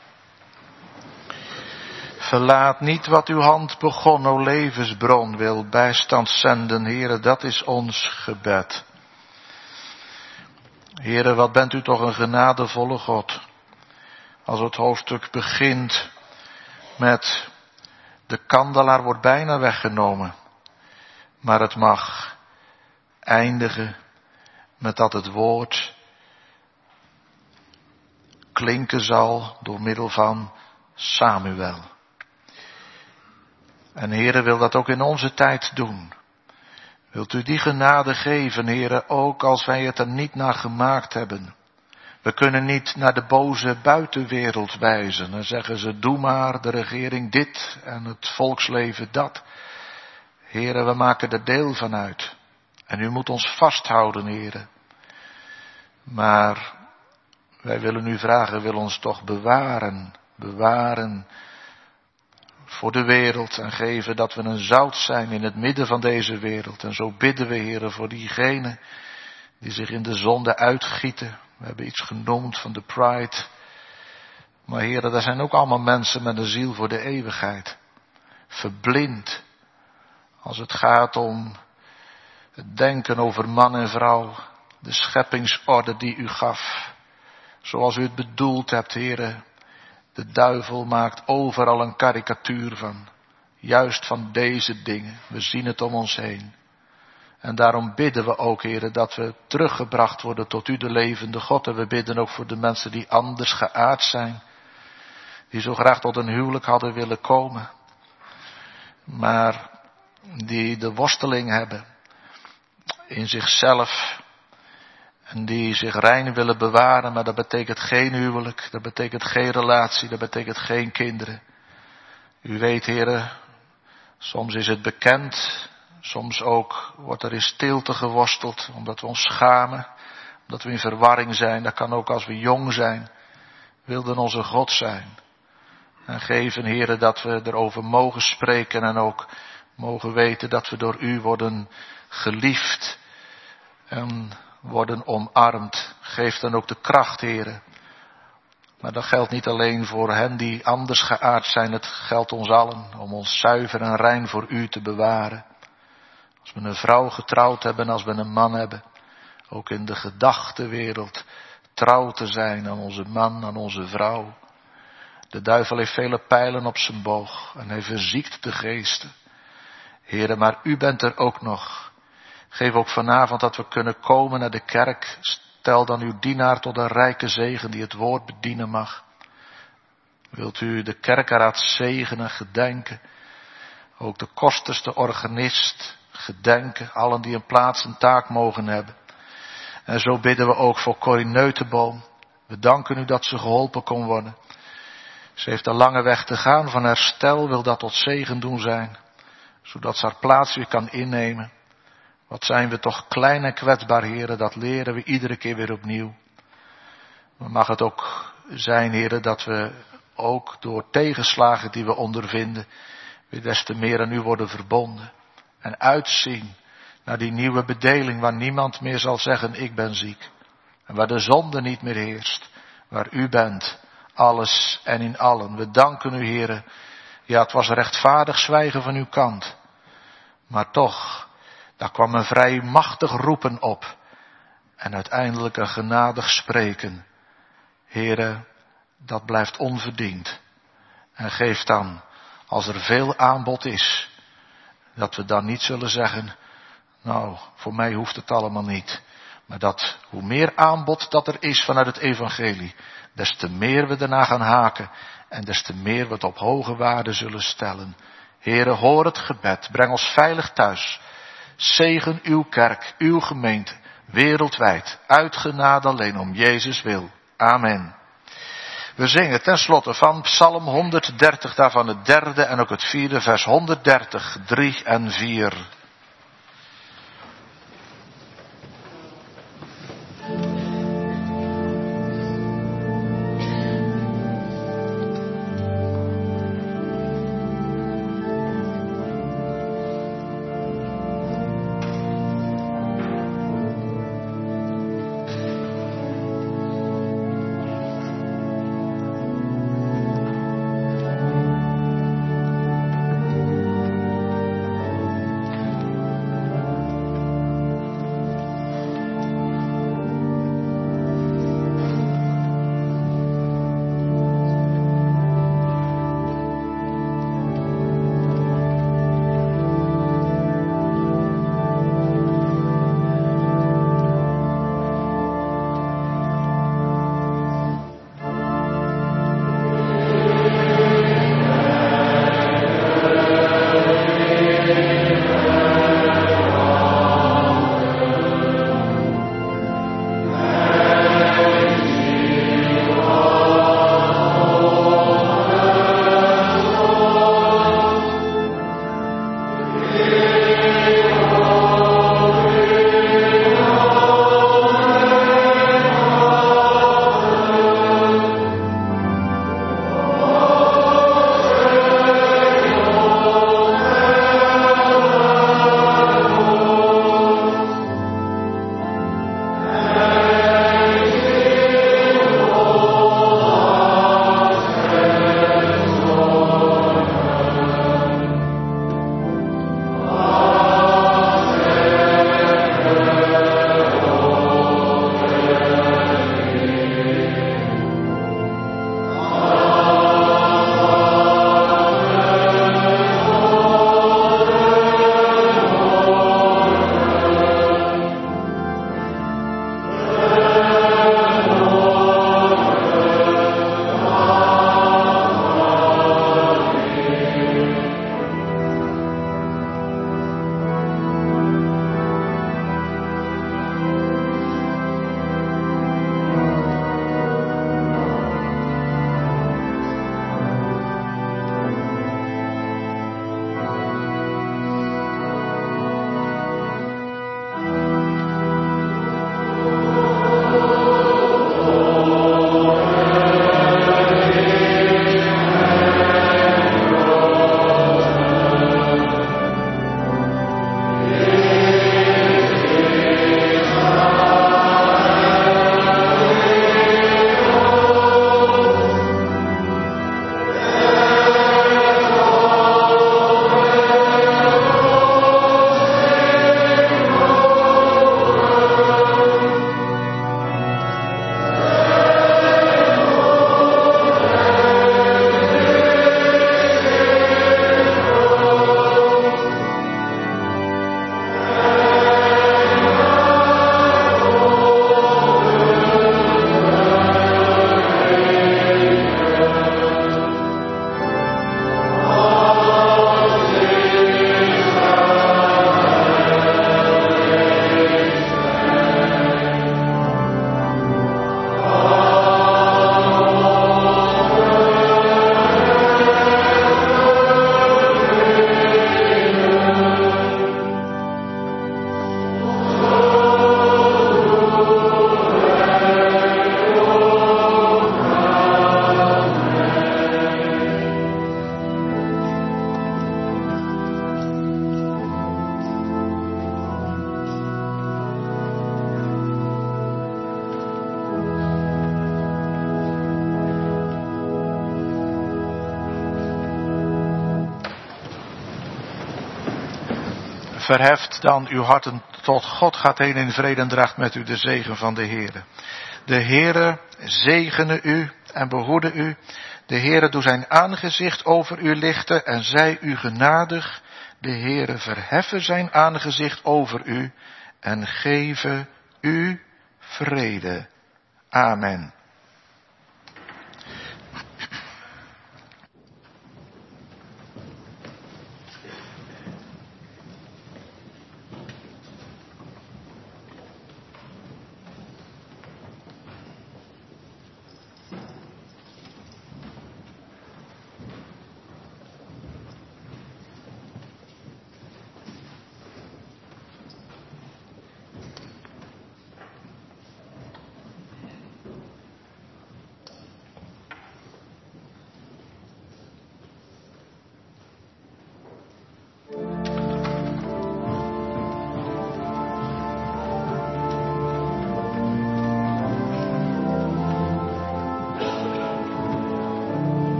Verlaat niet wat uw hand begon, o levensbron, wil bijstand zenden, Heere, dat is ons gebed. Heere, wat bent u toch een genadevolle God. Als het hoofdstuk begint met de kandelaar wordt bijna weggenomen, maar het mag eindigen met dat het woord klinken zal door middel van Samuel. En Heere wil dat ook in onze tijd doen. Wilt u die genade geven, Heere, ook als wij het er niet naar gemaakt hebben. We kunnen niet naar de boze buitenwereld wijzen en zeggen ze, doe maar de regering dit en het volksleven dat. Heere, we maken er deel van uit. En u moet ons vasthouden, Heere. Maar wij willen u vragen, wil ons toch bewaren voor de wereld en geven dat we een zout zijn in het midden van deze wereld. En zo bidden we, Heere, voor diegenen die zich in de zonde uitgieten. We hebben iets genoemd van de pride. Maar Heere, daar zijn ook allemaal mensen met een ziel voor de eeuwigheid. Verblind als het gaat om het denken over man en vrouw. De scheppingsorde die u gaf. Zoals u het bedoeld hebt, Heere. De duivel maakt overal een karikatuur van. Juist van deze dingen. We zien het om ons heen. En daarom bidden we ook, Heere, dat we teruggebracht worden tot u, de levende God. En we bidden ook voor de mensen die anders geaard zijn. Die zo graag tot een huwelijk hadden willen komen. Maar die de worsteling hebben in zichzelf. En die zich rein willen bewaren, maar dat betekent geen huwelijk. Dat betekent geen relatie, dat betekent geen kinderen. U weet, Heere, soms is het bekend. Soms ook wordt er in stilte geworsteld, omdat we ons schamen, omdat we in verwarring zijn. Dat kan ook als we jong zijn, wilden onze God zijn. En geven, Heere, dat we erover mogen spreken en ook mogen weten dat we door u worden geliefd en worden omarmd. Geef dan ook de kracht, Heere. Maar dat geldt niet alleen voor hen die anders geaard zijn, het geldt ons allen om ons zuiver en rein voor u te bewaren. Als we een vrouw getrouwd hebben, als we een man hebben, ook in de gedachtenwereld trouw te zijn aan onze man, aan onze vrouw. De duivel heeft vele pijlen op zijn boog en hij verziekt de geesten. Heere, maar u bent er ook nog. Geef ook vanavond dat we kunnen komen naar de kerk. Stel dan uw dienaar tot een rijke zegen die het woord bedienen mag. Wilt u de kerkenraad zegenen, gedenken. Ook de kosters, de organist, gedenken. Allen die een plaats en taak mogen hebben. En zo bidden we ook voor Corrie Neutenboom. We danken u dat ze geholpen kon worden. Ze heeft een lange weg te gaan van herstel, wil dat tot zegen doen zijn. Zodat ze haar plaats weer kan innemen. Wat zijn we toch klein en kwetsbaar, Heere, dat leren we iedere keer weer opnieuw. Maar mag het ook zijn, Heere, dat we ook door tegenslagen die we ondervinden, weer des te meer aan u worden verbonden. En uitzien naar die nieuwe bedeling waar niemand meer zal zeggen, ik ben ziek. En waar de zonde niet meer heerst, waar u bent, alles en in allen. We danken u, Heere. Ja, het was rechtvaardig zwijgen van uw kant. Maar toch, daar kwam een vrij machtig roepen op. En uiteindelijk een genadig spreken. Heere, dat blijft onverdiend. En geef dan, als er veel aanbod is, dat we dan niet zullen zeggen, nou, voor mij hoeft het allemaal niet. Maar dat hoe meer aanbod dat er is vanuit het evangelie, des te meer we erna gaan haken en des te meer we het op hoge waarde zullen stellen. Heere, hoor het gebed, breng ons veilig thuis. Zegen uw kerk, uw gemeente, wereldwijd, uit genade alleen om Jezus wil. Amen. We zingen tenslotte van Psalm 130, daarvan het 3e en ook het 4e vers 130, 3 en 4. verheft dan uw harten tot God, gaat heen in vrede en draagt met u de zegen van de Heere. De Heere zegene u en behoede u. De Heere doe zijn aangezicht over u lichten en zij u genadig. De Heere verheffen zijn aangezicht over u en geven u vrede. Amen.